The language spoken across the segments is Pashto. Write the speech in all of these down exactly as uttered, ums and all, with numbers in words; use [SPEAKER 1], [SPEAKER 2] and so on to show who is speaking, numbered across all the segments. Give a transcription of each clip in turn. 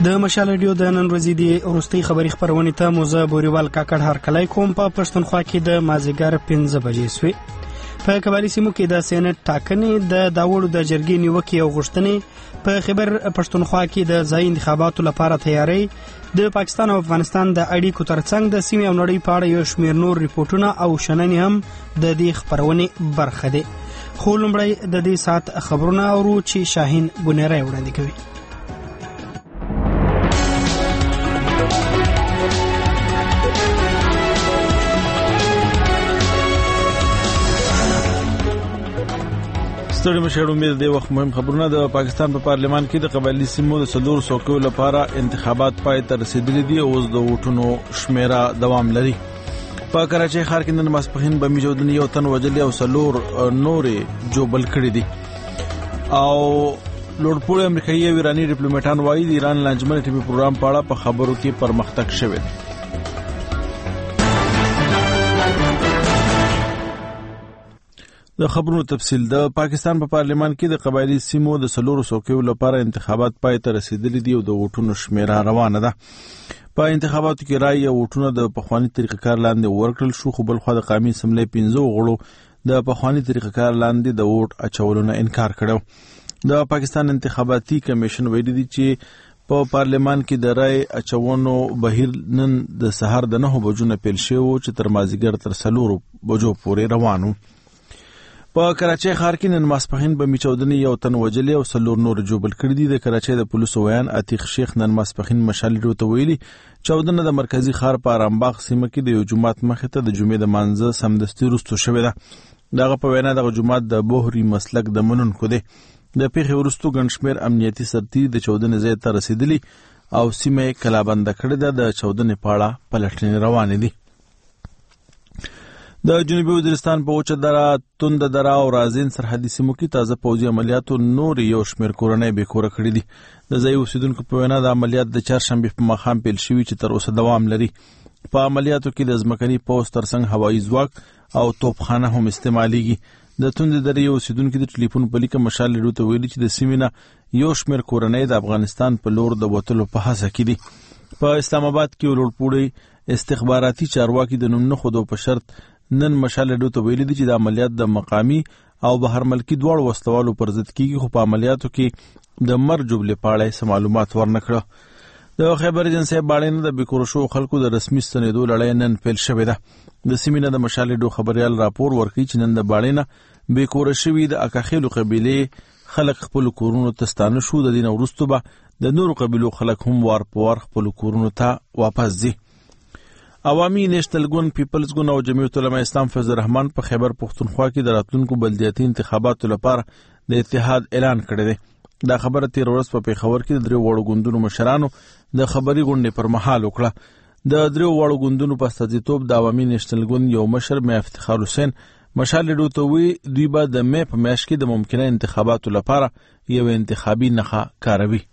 [SPEAKER 1] د مشال رادیو د نن ورځې د وروستۍ خبري خبرونې ته موزه بوريوال کاکړ هرکلی کوم. په پښتونخوا کې د مازیګر پنځه بجې سوې. په قبایلی سیمو کې د سینټ ټاکنې د داوړو د جرګې نیوکې او غوښتنې، په خبر پښتونخوا کې د ځای انتخاباتو لپاره تیاری، د پاکستان او افغانستان د اړیکو ترڅنګ د سیمې او نړۍ په اړه یو شمېر نور ریپورتونه او شننې هم د دې خبرونې برخه دي. خو لومړی د دې ساعت خبرونه اورو چې شاهین بنيري وړاندې کوي.
[SPEAKER 2] ستړي مشهور امید دی وخت مهم خبرونه. د پاکستان په پا پارلمان کې د قبایلی سیمو د څلور څوکیو لپاره انتخابات پای ته رسیدلي دي او اوس د ووټونو شمیره دوام لري. په کراچۍ ښار کې نن ماسپښین بمي چاودنې یو تن وژلي او څلور نورې جوبل کړي دي. او لوړپوړي امریکایي او ایراني ډیپلوماټان وایي د ایران لانجمن ټي وي پروګرام په اړه په خبرو کې پرمختګ شوی دی. د خبرونو تفصیل. د پاکستان په پا پارلمان کې د قبایلی سیمو د څلورو څوکیو لپاره انتخابات پای ته رسیدلي دي او د ووټونو شمیره روانه ده. په انتخاباتو کې رای او ووټونه د پخوانی طریقه کار لاندې ورکړل شو، خو بل خو د قومي اسمبلی پنځو غړو د پخوانی طریقه کار لاندې د ووټ اچولو نه انکار کړو. د پاکستان انتخاباتي کمیشن ویلي دی چې په پارلمان کې د رای اچونو بهیر نن د سهار د نهو بجو نه پیل شوی چې تر مازیګر تر څلورو بجو پورې روان و. په کراچۍ ښار کې نن ماسپښین بمي چاودنې یو تن وژلي او څلور نور جوبل کړي دي. د کراچۍ د پولیسو ویان عتیق شیخ نن ماسپښین مشال رادیو ته ویلي چاودنه د مرکزی ښار په ارامباغ سیمه کې د یو جومات مخې ته د جمعې د مانځه سمدستي وروسته شوې ده. دغه په وینا دغه جومات د بوهري مسلک د منونکو دی. د پیښې وروسته ګڼ شمېر امنیتي سرتیري د چاودنې ځای ته رسېدلي او سیمه یې کلابنده کړې ده. د چاودنې په اړه پلټنې روانې دي. د جنوبي وزیرستان په وچه دره، تونده دره او رازین سرحدي سیمو کې تازه پوځي عملیاتو نور یو شمېر کورنۍ بې کوره کړي دي. د ځایي اوسیدونکو په وینا د عملیات د چهارشنبې په ماښام پیل شوي چې تر اوسه دوام لري. په عملیاتو کې د ځمکني پوځ ترڅنګ هوایي ځواک او توپخانه هم استعمالیږي. د توندې درې اوسیدونکو د ټلیفون په لیکه مشال رادیو ته ویلي چې د سیمې نه یو شمېر کورنۍ د افغانستان په لور د وتلو په هڅه کې دي. په اسلام آباد کې لوړپوړي استخباراتي چارواکي د نوم نه ښودو په شرط نن مشال رادیو ته ویلي دي چې د عملیات د مقامي او بهر ملکي دواړو وسلوالو پر ضد کېږي، خو په عملیاتو کې د مر جوړې په اړه څه معلومات ورنه کړه. د خیبر ایجنسۍ باړې نه د بېکوره شوو خلکو د رسمي ستنېدو لړۍ نن پیل شوې ده. د سیمې نه د مشال رادیو خبریال راپور ورکوي چې نن د باړې نه بېکوره شوي د اکاخیلو قبیلې خلک خپلو کورونو ته ستانه شو. د دې نه وروسته به د نورو قبیلو خلک هم وار په وار خپلو کورونو ته واپس ځي. عوامي نیشنل ګوند، پیپلز ګوند او جمعیت علماء اسلام فیض الرحمن په خیبر پښتونخوا کې د راتلونکو بلدیاتي انتخاباتو لپاره د اتحاد اعلان کړی دی. دا خبره تیر ورځ په پېښور کې د درې وړو ګوندونو مشرانو د خبري غونډې پر مهال وکړه. د درې وړو ګوندونو په استازیتوب د عوامي نیشنل ګوند یو مشر میا افتخار حسین مشال رادیو ته وی دوی به د مې په میاشت کې د ممکنه انتخاباتو لپاره یو انتخابي نښه کاروي.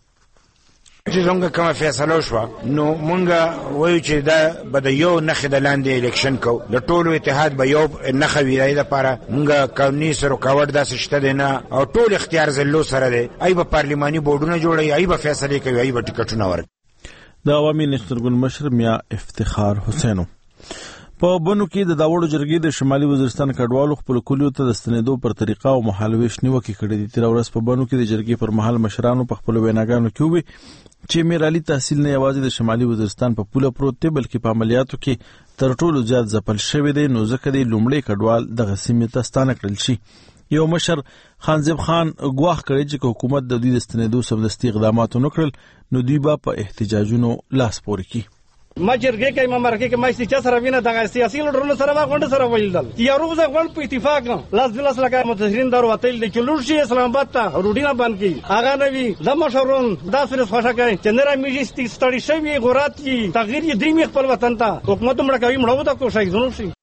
[SPEAKER 3] چې څنګه کومه فیصله وشوه نو مونږ وایو چې دا به د یو نښې د لاندې الیکشن کوو، د ټولو اتحاد به یو نښه وي. د لپاره مونږ قانوني رکاوټ داسې شته دی نه او ټول اختیار زلو سره دی. ای به پارلماني بورډونه جوړوي، ای به فیصلې کوي، ای به ټکټونه ورکوي.
[SPEAKER 2] د عوامي نیشنل ګوند مشر میا افتخار حسین په بنو کې د داوړو جرګې د شمالي وزیرستان کډوالو خپل کلیو ته د ستنېدو پر طریقه او مهالویش نیوکې کړې دي. تیر ورځ په بنو کې د جرګې پر مهال مشرانو په خپل ویناګانو کې وویل چې میر علي تحصیل نه یوازې د شمالي وزیرستان په پوله پروت دی بلکې په عملیاتو کې تر ټولو زیات ځپل شوی دی، نو ځکه دی لومړی کډوال دغه سیمې ته ستانه کړل شي. یو مشر خانزیب خان ګواښ کړی چې حکومت د دوی د ستنېدو سمدستي اقدامات ونه کړل نو دوی به په احتجاجونو لاس پورې کړي.
[SPEAKER 4] ما جرګې کې ما مرکه کې ما چې سره وینه دغه سیاسي لړونو سره ما غونډه سره ویل یا روزه غونډ په اتفاق لاس بلاس لګا متشرین دار وتل د کلور شي اسلام آباد ته روډینا باندې کی هغه نوی د مشرون د سره خوښه کوي چې نره میجستي ستړي شوی غورات کی تغییر یې درې خپل وطن ته حکومت مړه کوي مړو ته کوشش زنو شي.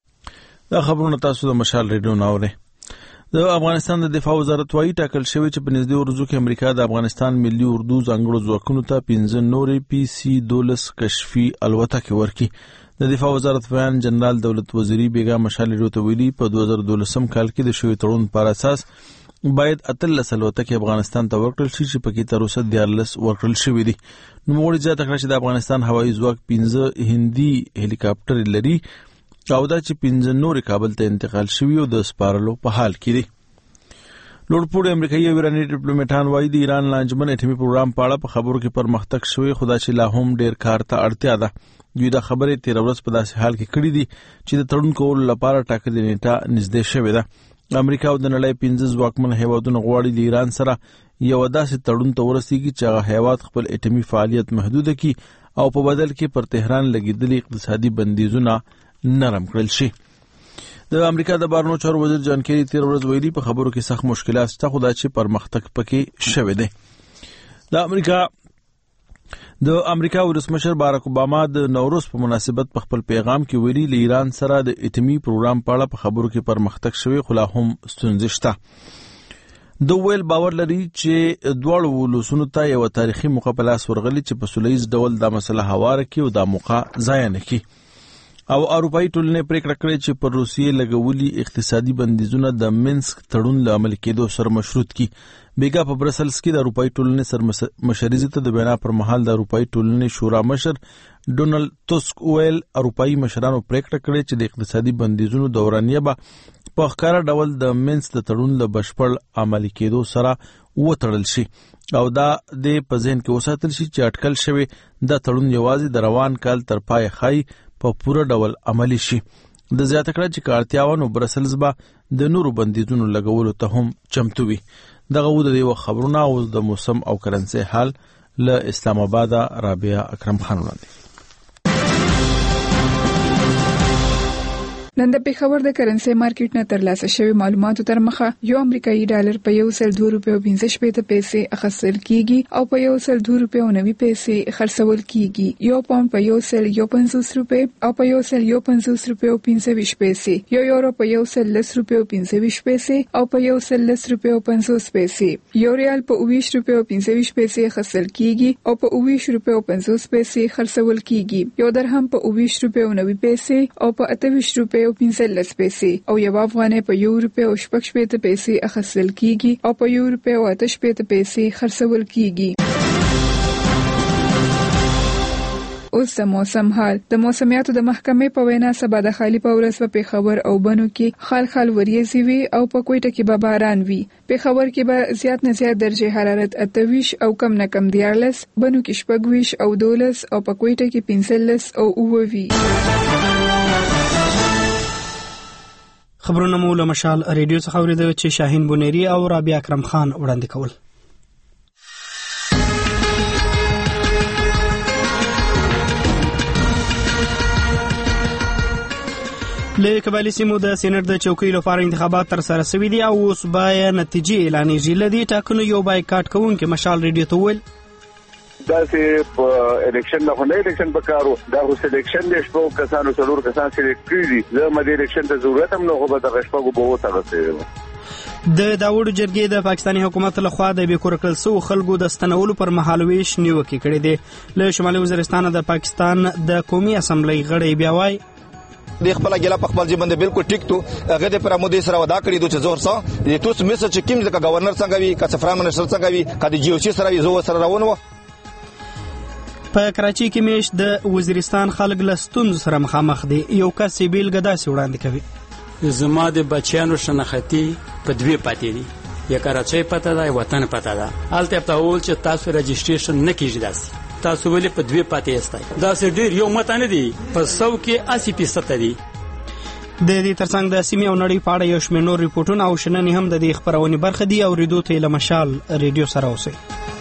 [SPEAKER 2] دا خبرونه تاسو د مشال رادیو نه اورئ. د افغانستان د دفاع وزارت وايي ټاکل شوی چې په نږدې ورځو کې امریکا د افغانستان ملي اردو ځانګړو ځواکونو ته پنځه نورې پی سی دولس کشفي الوتکې ورکړي. د دفاع وزارت ویان جنرال دولت وزیری بیګا مشال رادیو ته ویلي په دوه زره دولسم کال کې د شوی تړون پر اساس باید اتلس الوتکې افغانستان ته ورکړل شي چې پکې تر اوسه دیارلس ورکړل شوي دي. نوموړي زیاته کړه چې د افغانستان هوایي ځواک پنځه هندي هلیکاپټر لري او دا چې پنځه نورې کابل ته انتقال شوي او د سپارلو په حال کې دي. لوړپوړي امریکایي او ایراني ډیپلوماټان وایي د ایران لانجمن اټومي پروګرام په اړه په خبرو کې پرمختګ شوی، خو دا چې لا هم ډیر کار ته اړتیا ده. دوی دا خبرې تیر ورځ په داسې حال کې کړې دي چې د تړون کولو لپاره ټاکلې نیټه نږدې شوې ده. امریکا او د نړۍ پنځه ځواکمن هیوادونه غواړي د ایران سره یو داسې تړون ته ورسیږي چې هغه هیواد خپل اټومي فعالیت محدود کړي او په بدل کې پر تهران لګیدلي اقتصادي بندیزونه نرم کړل شي. د امریکا د بهرنیو چارو وزیر جان کیری تیر ورځ ویلي په خبرو کې سخت مشکلات شته، خو دا چې پرمختګ پکې شوی دی. د امریکا د امریکا ولسمشر باراک اوباما د نوروز په مناسبت په خپل پیغام کې ویلي ل ایران سره د اټومي پروګرام په اړه په خبرو کې پرمختګ شوی، خو لا هم ستونزې شته. د ویل باور لري چې دواړو ولسونو ته یو تاریخي موقع په لاس ورغلي چې په سولیز ډول دا مسله هواره کړي او دا موقع ضایع نه کړي. او اروپایي ټولنې پریکړه کړې چې پر روسیې لګولي اقتصادي بندیزونه د مینسک تړون له عمل کېدو سره مشروط کړي. بیګا په برسلز کې د اروپایي ټولنې سر مشري ته د بنا پر مهال د اروپایي ټولنې شورا مشر ډونالد ټسک ویل اروپایي مشرانو پریکړه کړې چې د اقتصادي بندیزونو دورانیه به په ښکاره ډول د مینس د تړون له بشپړ عملي کېدو سره وتړل شي او دا د په ذهن کې وساتل شي چې اټکل شوی د تړون یوازې د روان کال تر پای خای په پوره ډول عملی شي. د زیاته کړه چې کارتیاوانو برسلز به د نورو بندیزونو لګولو ته هم چمتو وي. دغه و د یو خبرونه او د موسم او کرنسي حال له اسلام آباد رابعه اکرم خان وړاندې.
[SPEAKER 5] نن د پیښور د کرنسي مارکیټ نه ترلاسه شوی معلوماتو تر مخه یو امریکایي ډالر په یو سل دوه روپیو پنځه شپېته پیسې اخیستل کیږي او په یو سل دوه روپیو نوي پیسې خرڅول کیږي. یو پاوند په یو سل یو پنځوس روپۍ او په یو سل یو پنځوس روپیو پنځه ویشت پیسې، یو یورو په یو سل لس روپیو پنځه ویشت پیسې او په یو سل لس روپیو پنځوس پیسې، یو ریال په اوه ویشت روپیو پنځه ویشت پیسې اخیستل کیږي او په اوه ویشت روپیو پنځوس پیسې خرڅول کیږي. یو درهم په اوه ویشت روپیو نوي پیسې او په اته ویشت روپیو پنځه لس پیسې او یو افغانۍ په یو روپیو شپږ شپېته پیسې اخیستل کیږي او په یو روپیو اته شپېته پیسې خرڅول کیږي. اوس د موسم حال. د موسمیاتو د محکمې په وینا سبا د خالی په ورځ په پیښور او بنو کې خال خال وریځي وي او په کوټه کې به باران وي. پیښور کې به زیات نه زیات درجه حرارت اته ویشت او کم نه کم دیارلس، بنو کې شپږ ویشت او دولس او په کوټه کې پنځه لس او اووه وي.
[SPEAKER 1] خبرونه مو له مشال ریډیو څخه اوریدل چې شاهین بونيري او رابعه اکرم خان وړاندې کول. له قبایلی سیمو د سېنات د چوکۍ لپاره انتخابات تر سره شوي دي او اوس به نتیجې اعلانېږي. لدی ټاکنو یو بایکاټ کوونکي مشال ریډیو ته ویل
[SPEAKER 6] دا چې په الیکشن نه خو نه الیکشن په کارو دا خو سلیکشن دې شپو کسانو څلور کسان سلیکټ کړي دي. زه مې الیکشن ته ضرورت هم نه خو به د شپو به وته راځي.
[SPEAKER 1] د داوود جرګې د پاکستاني حکومت لخوا د بیکور کړل سو خلکو د ستنولو پر مهال ویش نیوکه کړې ده. له شمالي وزیرستان د پاکستان د قومي اسمبلی غړي بیا وای
[SPEAKER 7] د خپل ګلا په خپل ځبند بالکل ټیک تو هغه د پرامودي سره ودا کړی دوه زور سره د توس میسج چې کیم ځکه گورنر څنګه وی کا سفرا منسټر څنګه وی کا د جی او سی سره وی زو سره روانو.
[SPEAKER 1] په کراچي کې میش د وزیرستان خلک له ستونزو سره مخامخ دي. یو کس بیل ګداسي وړاندې کوي.
[SPEAKER 8] زما د بچیانو شناختی په دوی پاتې دي، یا کراچي پته ده وطن پته ده. الته په اول چې تاسو رجسټریشن نه کیږي داسې تاسو ولې په دوی پاتې استای داسې ډیر یو متانه دي په سو کې اسی فیصد دي.
[SPEAKER 1] د دې ترڅنګ د سیمې او نړۍ په اړه یو شمېر نور ریپورتونه او شننې هم د دې خبرونې برخه دي او ریډیو ته له مشال ریډیو سره اوسئ.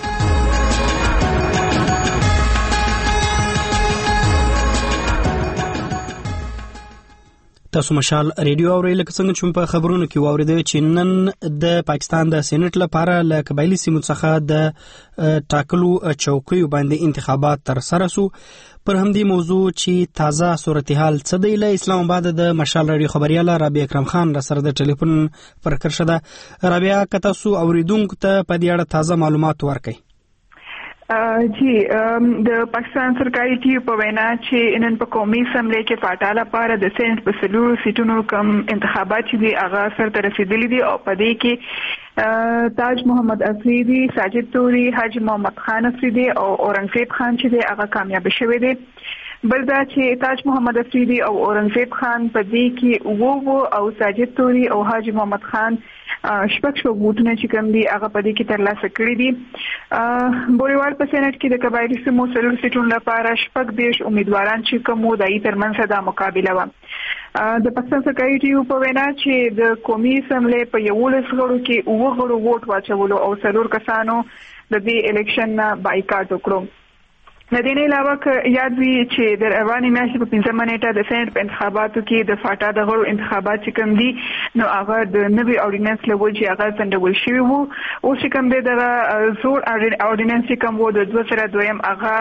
[SPEAKER 1] تاسو مشال ریډیو اورئ. لکه څنګه چې په خبرونو کې واوریدل چې نن د پاکستان د سېنات لپاره له قبایلی سیمو څخه د ټاکلو چوکیو باندې انتخابات تر سره شو. پر همدې موضوع چې تازه صورتحال څه دی له اسلام آباد د مشال ریډیو خبرياله رابعه اکرم خان را سره د ټلیفون پر کرشه ده. رابعه، که تاسو اوریدونکو ته په دې اړه تازه معلومات ورکړئ.
[SPEAKER 5] جی د پاکستان سرکاري ټي په وینا چې نن په قومي اسمبلی کې فاټا لپاره د سېنات په څلورو سیټونو کوم انتخابات چې دي هغه سرته رسیدلي دي او په دې کې تاج محمد افریدي، ساجد توري، حاجی محمد خان افریدي او اورنګزیب خان چې دی هغه کامیاب شوی دی. بل دا چې تاج محمد افریدي او اورنګزیب خان په دې کې وو او ساجد توري او حاجی محمد خان شپږ شپږ ووټونه چې کوم دي هغه په دې کې ترلاسه کړي دي. بوریوال په سېنات کې د قبایلي سیمو څلور سیټونو لپاره شپږ دېرش امیدواران چې کوم وو د هغې ترمنځ دا مقابله وه. د پاکستان سرکاري ټي په وینا چې د قومي اسمبلی په یولس غړو کې اووه غړو ووټ واچولو او څلور کسانو د دې الیکشن نه بایکاټ وکړو. د دې نه علاوه که یاد وي چې د روانې میاشتې په پنځمه نیټه د سېنات په انتخاباتو کې د فاټا د غړو انتخابات چې کوم دي نو هغه د نوي اورډیننس له وجې هغه ځنډول شوي وو. اوس چې کوم دی دغه زوړ اورډیننس چې کوم وو د دوه سره دویم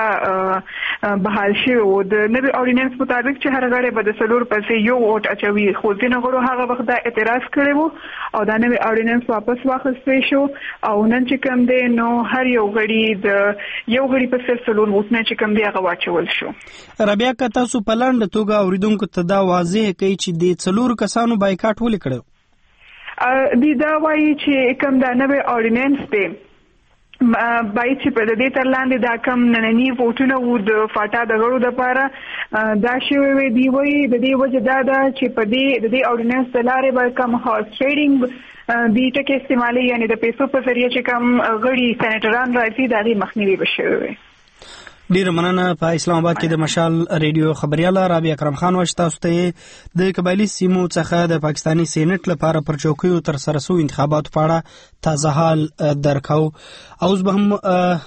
[SPEAKER 5] هغه بحال شوی وو. د نوي اورډیننس مطابق چې هر غړی به د څلور پسې یو ووټ اچوي، خو ځینو غړو هغه وخت دا اعتراض کړی وو او دا نوي اورډیننس واپس واخیستی شو او نن چې کوم دی نو هر یو غړي د یو غړي په سر څلور ووټونه چې کوم دی هغه واچول شو.
[SPEAKER 1] رابعه که تاسو په لنډه توګه اوریدونکو ته دا واضح کوي چې د څلورو کسانو بایکاټ ولې کړی؟
[SPEAKER 5] دی دا وایي چې کوم دا نوی اورډیننس دی باید چې په دې تر لاندې دا کم ننني ووټونه وو د فاټا د غړو دپاره دا شوی وي. دی وایي د دې وجه دا ده چې په دې د دې اورډیننس د لارې به کم هارس ټریډینګ دې ټکي استعمالي، یعنې د پیسو په ذریعه چې کم غړي سینیټران راځي د هغې مخنیوي به شوی وي.
[SPEAKER 1] ډیره مننه. په اسلام آباد کې د مشال ریډیو خبرياله رابعه اکرم خان واش تاسو ته د قبایلی سیمو څخه د پاکستاني سېنات لپاره پر چوکیو تر سره سو انتخابات په اړه تازه حال درکو. اوس به هم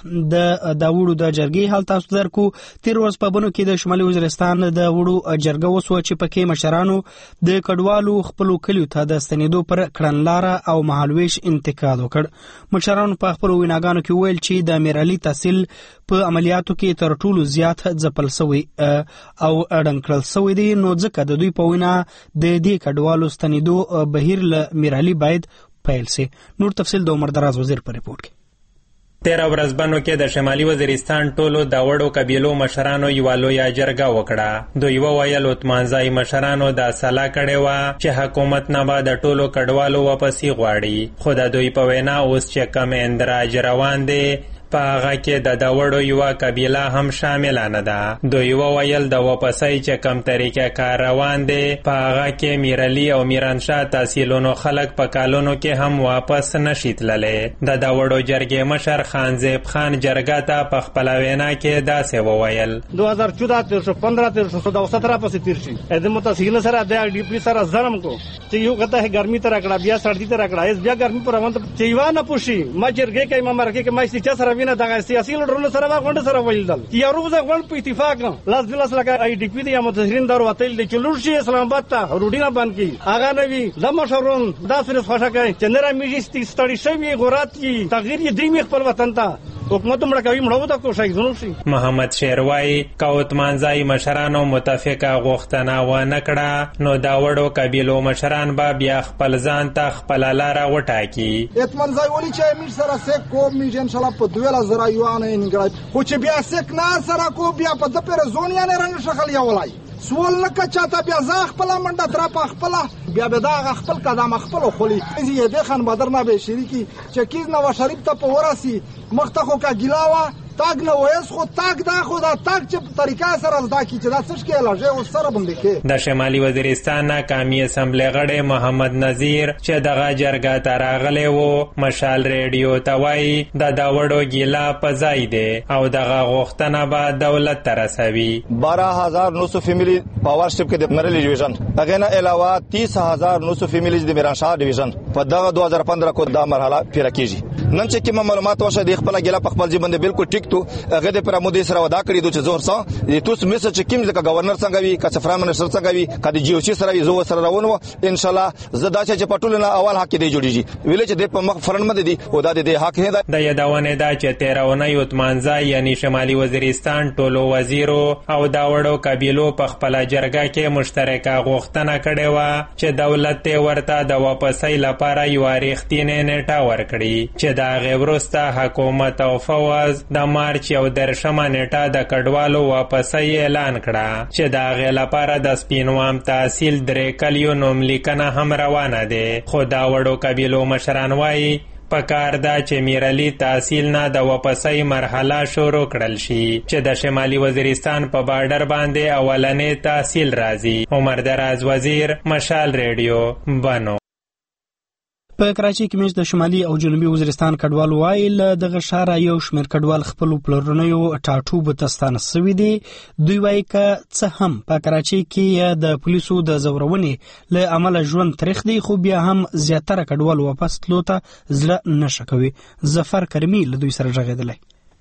[SPEAKER 1] د داوړو د جرګې حال تاسو درکو. تیر ورځ په بنو کې د شمالي وزیرستان د وړو جرګه وسو چې پکې مشرانو د کډوالو خپل کلیو ته د ستنېدو پر کړنلاره او مهالويش انتقاد وکړ. مشرانو په خپل ویناګانو کې ویل چې د امیرعلي تحصیل په عملیاتو کې تر ټولو زیات ځپل سوی او اډن کړل سوی دی، نو ځکه د دوی په وینا د دې کډوالو ستنېدو بهیر له میرعلي باید پیل سي. نور تفصیل د عمر دراز وزیر په ریپورت کې.
[SPEAKER 9] تیر ورځ بنو کې د شمالي وزیرستان ټولو د وړو قبیلو مشرانو یو لویه جرګه وکړه. دوی وویل عثمانزای مشرانو دا سلا کړې وه چې حکومت نه به د ټولو کډوالو واپسي غواړي، خو د دوی په وینا اوس چې کم اندراج روان دی په هغه کې د داوړو یوه قبیله هم شامله نه ده. دوی وویل د واپسۍ چې کم طریقه کار روان دی په هغه کې میرعلي او میرانشاه تحصیلونو خلک په کالونو کې هم واپس نشي تللی. د داوړو جرګې مشر خانزیب خان جرګه ته په خپله وینا کې داسې وویل:
[SPEAKER 4] دو هزار چودہ تیر شو، پندرہ تیر شو، چودہ سترہ پسې تیر شي. د متحصیلینو سره د ډیپټي سره ظلم کو چې یو کته ګرمي تر کړه، بیا سردی تر کړه، اس بیا ګرمي پر روان چې یو نه پوشي ما جرګې کې ما مرګه کې ما چې سره وینه دغه سیاسي لړونو سره واغونډ سره ویل یا روزه غون په اتفاق لاس دلاس لګا ای ډی پی دی متحرین دار وتل د چلور شي اسلام آباد ته روډینا باندې کی اغه نوی د مشرون د صرف خوشا کوي چې نره میجستی ستړي شوی غورات کی تغییر یې دریم خپل وطن ته حکومت مړه کوي مړو د کوشش زنو شي.
[SPEAKER 9] محمد شیروای کوتمانځای مشرانو متفقه غوښتنه و نکړه نو دا وړو قبیلو مشران به بیا خپل ځان ته خپل لاره وټاکي.
[SPEAKER 10] اتمنځای ولي چې امیر سره سیک کو میږي ان شاء الله په دوه زره یوانه انګړای خو چې بیا سیک نه سره کو بیا په د پر زونیا نه رنګ شغل یا ولای سوال نه کچاته بیا ځا خپل منډه تر په خپل بیا به دا خپل قدم خپل خولي یې د خان بدر نه به شریکی چې کیز نو شریف ته په وراسي مخته خو کا ګلاوه تاګ نو ویس خو تاګ دا خو دا تاګ چې په طریقه سره زدا کی چې دا څه کې لږه او سره باندې کې.
[SPEAKER 9] د شمالي وزیرستان قومي اسمبلی غړی محمد نذیر چې دغه جرګه ته راغلی وو مشال ریډیو ته وایي د داوړو ګیلا په ځای دی او دغه غوښتنه به دولت ته رسوي.
[SPEAKER 7] بارہ ہزار نو سو فیملی پاور شپ کې د مرلی ډیویژن هغه نه علاوه تیس هزار نو سو فیملی د میرانشاه ډیویژن په دغه دوه هزار پندرہ کو دا مرحله پیره کیږي. نن چې کوم معلومات وشه د خپل ګیلا په خپل ځبند بالکل ټیک تو هغه د پر مودي سره ودا کړی دوی چې زور سره د توس میسج چې کوم ځکه گورنر څنګه وی که سفرا منسټر څنګه وی کدي جی او سی سره زو سره روانو ان شاء الله زدا چې پټول نه اول حق دی جوړیږي ویل چې د په مخ فرن مده دي او د دې حق نه
[SPEAKER 9] د یادونه دا چې تیرونه یوتمانځای یعنی شمالي وزیرستان ټولو وزیرو او دا وړو قبیلو په خپل جرګه کې مشترکه غوښتنه کړې و چې دولت ته ورته د واپسۍ لپاره یو اړیختینه نیټه ورکړي چې چې د هغې وروسته حکومت او فوز د مارچ یو دېرشمه نیټه د کډوالو واپسۍ اعلان کړه چې د هغې لپاره د سپینوام تحصیل درې کلیو نوملیکنه هم روانه ده. خو دا وړو قبیلو مشران وایي پکار ده چې میرعلي تحصیل نه د واپسۍ مرحله شروع کړل شي چې د شمالي وزیرستان په بارډر باندې اولنې تحصیل راځي. عمر دراز وزیر، مشال ریډیو، بنو.
[SPEAKER 1] په کراچۍ کې مېز د شمالي او جنوبي وزیرستان کډوال وایي له دغه ښاره یو شمېر کډوال خپلو پلرنیو ټاټوبو ته ستانه سوي دي. دوی وایي که څه هم په کراچۍ کې د پولیسو د ځورونې له امله ژوند تریخ دی، خو بیا هم زیاتره کډوال واپس تلو ته زړه نشه کوي. ظفر کرمي له دوی سره غږېدلی.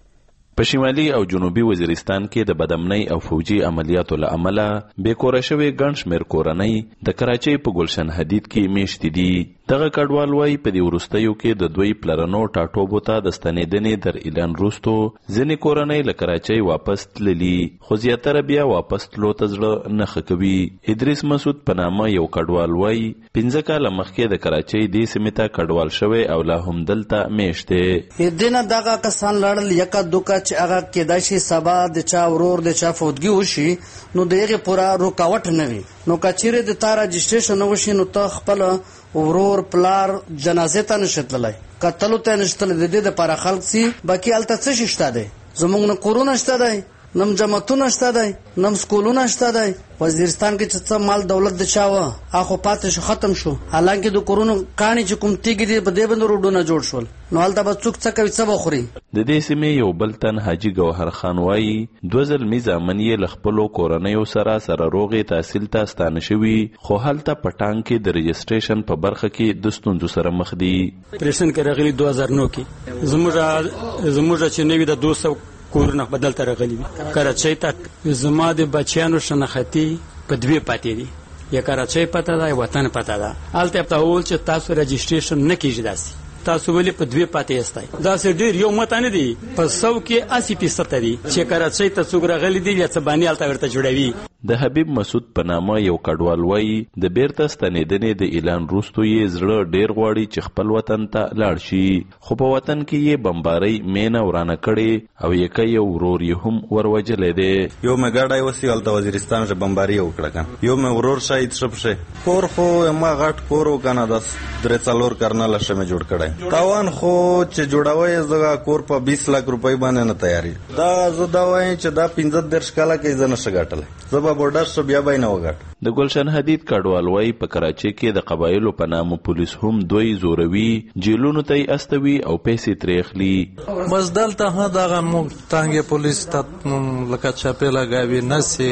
[SPEAKER 11] په شمالي او جنوبي وزیرستان کې د بدامنۍ او فوجي عملیاتو له امله بې کوره شوې ګڼ شمېر کورنۍ د کراچۍ په ګلشن حدید کې میشتې دي. دغه کډوال وایي په دې وروستیو کې د دوی پلرنو ټاټوبو ته د ستنېدنې در اعلان وروستو ځینې کورنۍ له کراچۍ واپس تللي، خو زیاتره بیا واپس تلو ته زړه نښه کوي. ادریس مسعود په نامه یو کډوال وایي پنځه کاله مخکې د کراچۍ دې سیمې ته کډوال شوی او لا هم دلته میشت دی.
[SPEAKER 12] دینه دغه کسان لړل یکا دوکا چې هغه کېدای شي سبا د چا ورور د چا فوتګي وشي نو د هغې پوره رکاوټ نه وي. نو که چیرې د تا رجسټریشن نه وشي نو ته خپل ورور پلار جنازې ته نشي تللی، کتلو ته نشي تللی. د دې دپاره خلک سي باقي هلته څه شي شته دی؟ زموږ نه کورونه شته دی، نم جماعتونه شته دی، نم سکولونه شته دی. وزیرستان کې چې څه مال دولت د چا وه هغه پاتې شو، ختم شو. حالانکه د کورونو کاڼي چې کوم تیږې دي په دې باندې روډونه جوړ شول، نو هلته به څوک څه کوي، څه به خوري.
[SPEAKER 11] د دې سیمې یو بل تن حاجي ګوهر خان وایي دوه زلمي زامن یې له خپلو کورنیو سره سره روغې تحصیل ته ستانه شوي، خو هلته په ټانګ کې د رجسټریشن په برخه کې د ستونزو سره مخ دي.
[SPEAKER 8] پریشن کې راغلي دوه هزار نو کې زموږ زموږ چې نوي د دوه سوه کورونه بدل ته راغلي وي. کراچۍ ته زما د بچیانو شناختي په دوی پاتې دي، یا کراچۍ پته ده یا وطن پته ده. هلته ته وویل چې تاسو رجسټریشن نه کیږي، داسې تاسو ولې په دوی پاتې یاستئ. داسې ډېر یو مت نه دي، په سو کې اسی فیصد دي چې کراچۍ ته څوک راغلي دي یا څه بانې هلته ورته جوړوي.
[SPEAKER 11] د حبیب مسعود په نامه یو کډوال وایي د بیرته ستنېدنې د اعلان وروستو یې زړه ډېر غواړي چې خپل وطن ته لاړ شي، خو په وطن کې یې بمبارۍ مینه ورانه کړې او یکه یو ورور یې هم وروجلی دی.
[SPEAKER 7] یو مې ګاډی وسي هلته وزیرستان ژه بمباري یې وکړه که یو مې ورور شهید شه پښې کور خو ما غټ کور و که نه د درې څلور کرنله شه مې جوړ کړی. تاوان خو چې جوړوی یې زه کور په بیس لاک روپۍ باندې نه تیاري. دا زه دا وایم چې دا پنځه دېرش کاله کې زه نشه ګټلی، زه به بوډر شو بیا به یې نه وګټ.
[SPEAKER 11] د ګلشن حدید کډوال وایي په کراچۍ کې د قبایلو په نامه پولیس هم دوی زوروي، جیلونو ته یې استوي او پیسې ترې اخلي.
[SPEAKER 13] بس دلته ها دغه موږ تانګې پولیس ته لکه چاپې لګوي نسي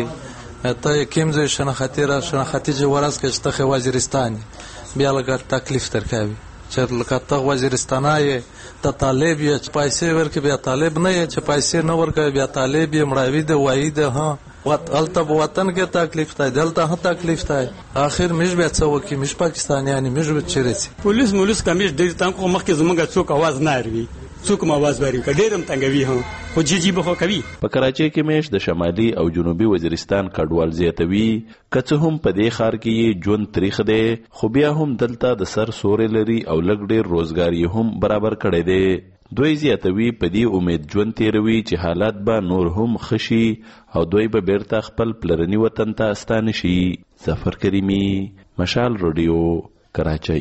[SPEAKER 13] ته کیم ځای شناختي را شناختي چې ورځ کې چې ته وزیرستان بیا لکه تکلیف درکوي چې لکه ته وزیرستانه یې ته طالب یې چې پیسې ورکړي بیا طالب نه یې، چې پیسې نه ورکوي بیا طالب یې، مړاوي دی وایي دی. ها هلته په وطن کې تکلیف دی، دلته هم تکلیف دی. آخر موږ بیا څه وکړي؟ موږ پاکستانیان یو، موږ به چیرې ځي؟
[SPEAKER 8] پولیس مولس کمیش ډېر تنګ خو مخکې زموږ څوک اواز نه اروي، څوک م اواز واري که ډېر هم تنګوي هم خو جیجي به خو کوي.
[SPEAKER 11] په کراچۍ کې میش د شمالي او جنوبي وزیرستان کډوال زیاتوي که څه هم په دې ښار کې یې ژوند تریخ دی، خو بیا هم دلته د سر سورې لري او لږ ډېر روزګار یې هم برابر کړی دی. دوی زیاتوي په دې امید ژوند تیروي چې حالات به نور هم ښه شي او دوی به بیرته خپل پلرني وطن ته ستانه شي. ظفر کریمي، مشال رادیو، کراچۍ.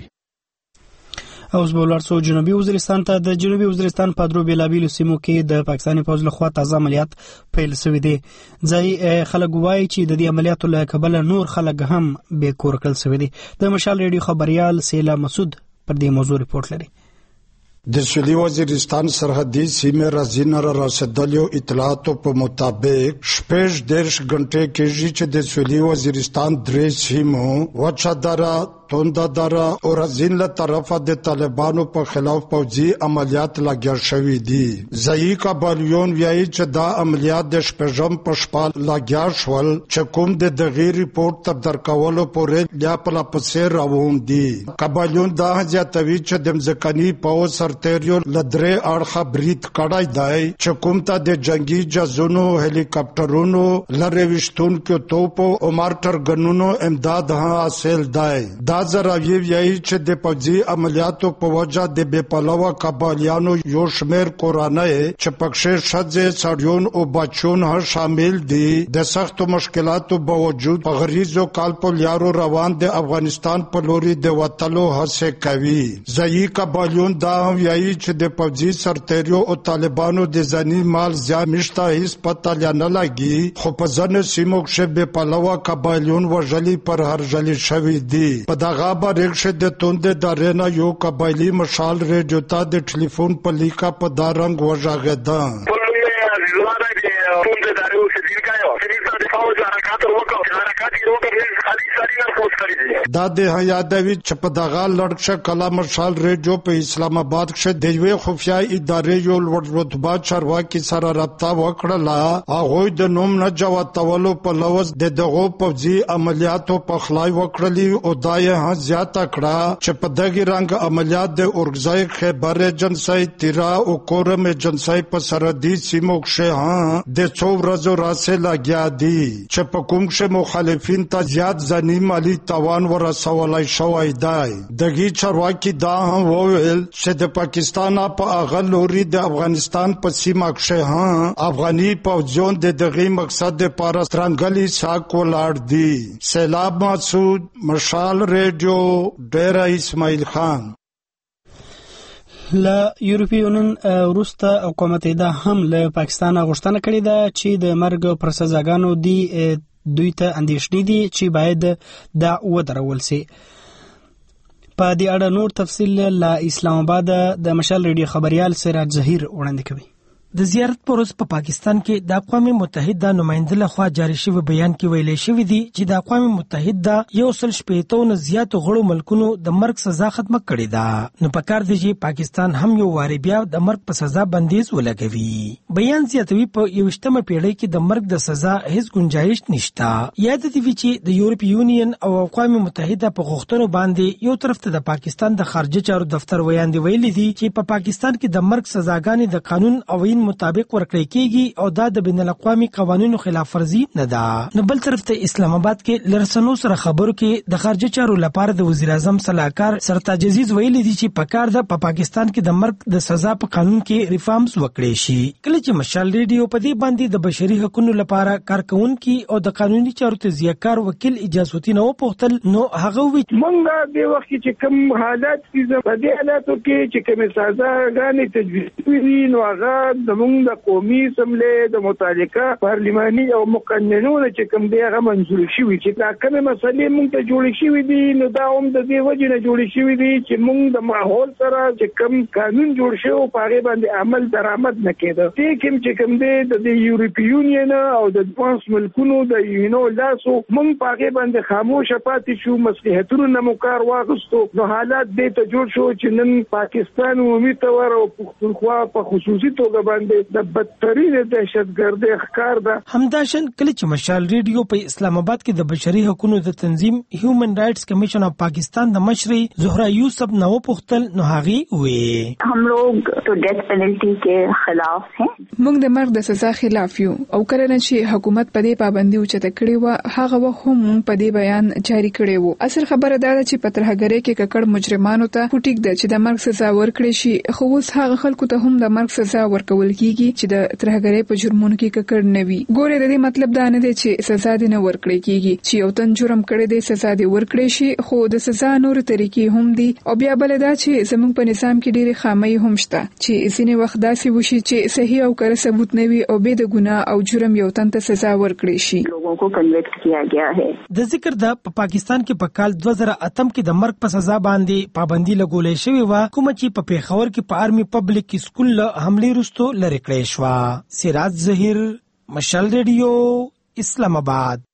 [SPEAKER 1] اوس به ولاړ سو جنوبي وزیرستان ته. د جنوبي وزیرستان په درو بېلابېلو سیمو کې د پاکستاني پوځ لخوا تازه عملیات پیل شوي دي. ځایي خلک وایي چې د دې عملیاتو له کبله نور خلک هم بې کوره کړل شوي دي. د مشال ریډیو خبریال سیلا مسعود پر دې موضوع رپورټ لري.
[SPEAKER 10] د سویلي وزیرستان سرحدي سیمې راځي را رسېدلیو اطلاعاتو په مطابق شپږ دېرش غنټې کېږي چې د سویلي وزیرستان درې سیمو وچه دره، تونده دره او رازین له طرفه د طالبانو په خلاف پوځي عملیات لګیا شوي دي. ځایي کابلیون وایي چې دا عملیات د شپږم په شپه لګیا شول چې کوم د دغې ریپورټ تر درکولو پورې بیا پله پسې روان دي. کابلیون دا زیاتوي چې د مځکني پوځ سرتیریو له درې اړخه برید کړی دی چې کوم ته د جنګي جهازونو، هلیکاپټرونو، لرې ویشتونکو توپو او مارټر ګنونو امداد حاصل دی. دا
[SPEAKER 14] راز راوی ویایي چې د پوځي عملیاتو په وجه د بې پلوه قبایلیانو یو شمېر کورنۍ چې پکښې ښځې سړیون او بچیون هم شامل دي د سختو مشکلاتو باوجود په غریزو کال په لیارو روان د افغانستان په لوري د وتلو هڅې کوي. ځایي قبایلیون دا هم ویایي چې د پوځي سرتېریو او طالبانو د ځاني مال زیان نشته هیڅ پته نه لګي، خو په ځینو سیمو کښې بې پلوه قبایلیون وژلي پر هرژلي شوي دي. په دغه باره کښې د توندې دارې نه یو قبایلي مشال ریډیو ته د ټلیفون په لیکه په دا رنګ وږغېده. دا د یادوي چې په دغه لړ کله مشال ریډیو په اسلام آباد کښې د یوې خفیه ادارې یو لوړ رتبه چارواکي سره رابطه وکړله. هغوی د نوم نه جوتولو په لوز د دغو پوځي عملیاتو په خلای وکړلي او دا یې هم زیاته کړه چې په دغې رنګ عملیات د اورګزای خیبر ایجنسۍ تیرا او کورم ایجنسۍ په سرحدي سیمو کښې هم د څو ورځو راسې لګیا دي چې په کوم کښې مخالفین ته زیات ځاني مالي تاوان ورسولی شوی دی. دغې چارواکي دا هم وویل چې د پاکستان په هغه لوري د افغانستان په سیمه کښې هم افغاني پوځیان د دغې مقصد دپاره ترنګلي ساک ولاړ دي. سیلاب مسعود، مشال ریډیو، ډیره اسماعیل خان.
[SPEAKER 1] له یورپي یونین وروسته اقوام متحده هم له پاکستان غوښتنه کړې ده چې د مرګ پر سزاګانو دی دوی ته اندېښنې دي چې باید دا ودرول سي. په دې اړه نور تفصیل له اسلام آباد د مشال ریډیو خبريال سراج ظهیر وړاندې کوي.
[SPEAKER 15] د زیارت پر ورځ په پاکستان کې د اقوام متحده نماینده لخوا جاری شوی بیان کې ویل شوی دی چې د اقوام متحده یو سل شپږ نه زیات غړو ملکونو د مرګ سزا ختمه کړې ده، نو په کار دی چې پاکستان هم یو واری بیا د مرګ په سزا بندیز ولګوي. بیان زیاتوي په یوشتمه پیړۍ کې د مرګ د سزا هیڅ گنجائش نشته. یاد دی چې د یورپی یونین او اقوام متحده په غوښتنو باندې یو طرف ته د پاکستان د خارجه چارو دفتر ویاندې ویلي دي چې په پاکستان کې د مرګ سزاګانې د قانون او عین مطابق ورکړی کیږي او دا د بین الاقوامي قوانینو خلاف ورزي نه ده. نو بل طرف ته اسلام آباد کې لرسنو سره خبرو کې د خارجه چارو لپاره د وزیر اعظم صلاحکار سرتاج عزیز ویلي دي چې په کار ده په پاکستان کې د مرګ د سزا په قانون کې ریفارمز وکړي شي. کله چې مشال ریډیو په دې باندې د بشري حقوقو لپاره کارکونکي او د قانوني چارو تزیهکار وکیل اجازهوتی نو پوښتل، نو هغه وی
[SPEAKER 16] مونږه د وخت چې کوم حالات چې په دې حالاتو کې چې کوم سزا غانې تجویز وي نو هغه د مونږ د قومي اسمبلی د متعلقه پارلماني او مقننونو چې کوم دی هغه منظور شوي چې دا کومه مسلې مونږ ته جوړې شوي دي، نو دا هم د دې وجې نه جوړې شوي دي چې مونږ د ماحول سره چې کوم قانون جوړ شوی په هغې باندې عمل درآمد نه کېده. دې کوم چې کوم دی د یورپي یونین او د ادوانس ملکونو د یونو لاسو مونږ په هغې باندې خاموشه پاتې شو، مصلحتونو نه مو کار واخیستو، نو حالات دې ته جوړ شو چې نن پاکستان عمومي طور او پښتونخوا په خصوصي توګه باندې د بدترین دهشتګردي ښکار ده.
[SPEAKER 15] همداشان کله چې مشال ریډیو په اسلام آباد کې د بشري حقوقو د تنظیم هیومن رائټس کمیشن اف پاکستان د مشر زهرا یوسف نو پختل نو هغه وې
[SPEAKER 17] هم لوگ تو ډیث پینلټي کې خلاف ہیں.
[SPEAKER 5] موږ د مرګ د سزا خلاف یو او کله چې حکومت په دې پابندي اوچته کړې و هغه وخت هم په دې بیان جاری کړی وو. اصل خبره دا ده چې په ترهګرۍ کې ککړ مجرمانو ته پټیک ده چې د مرګ سزا ورکړي شي، خو اوس هغه خلکو ته هم د مرګ سزا ورکول کیږي چې د ترهګرۍ په جرمونو کې ککړ نه وي. ګوره د دې مطلب دا نه دی چې سزا دې نه ورکړي کیږي، چې یو تن جرم کړی دی سزا دې ورکړي شي، خو د سزا نور طریقې هم دي. او بیا بل دا چې زموږ په نظام کې ډېرې خامۍ هم شته چې ځینې وخت داسې وشي چې صحیح او کره ثبوت نه وي او بې د ګناه او جرم یو تن ته سزا ورکړي شي.
[SPEAKER 17] لوگوں کو کنوینس کیا گیا ہے.
[SPEAKER 15] د ذکر د په پاکستان کې په کال دوه زره اتم کې د مرګ په سزا باندې پابندي لګولې شوې و، کوم چې په پیښور کې په آرمي پبلک سکول له حملې وروسته لرې کړې شوه. سراج ظهیر، مشال ریډیو، اسلام آباد.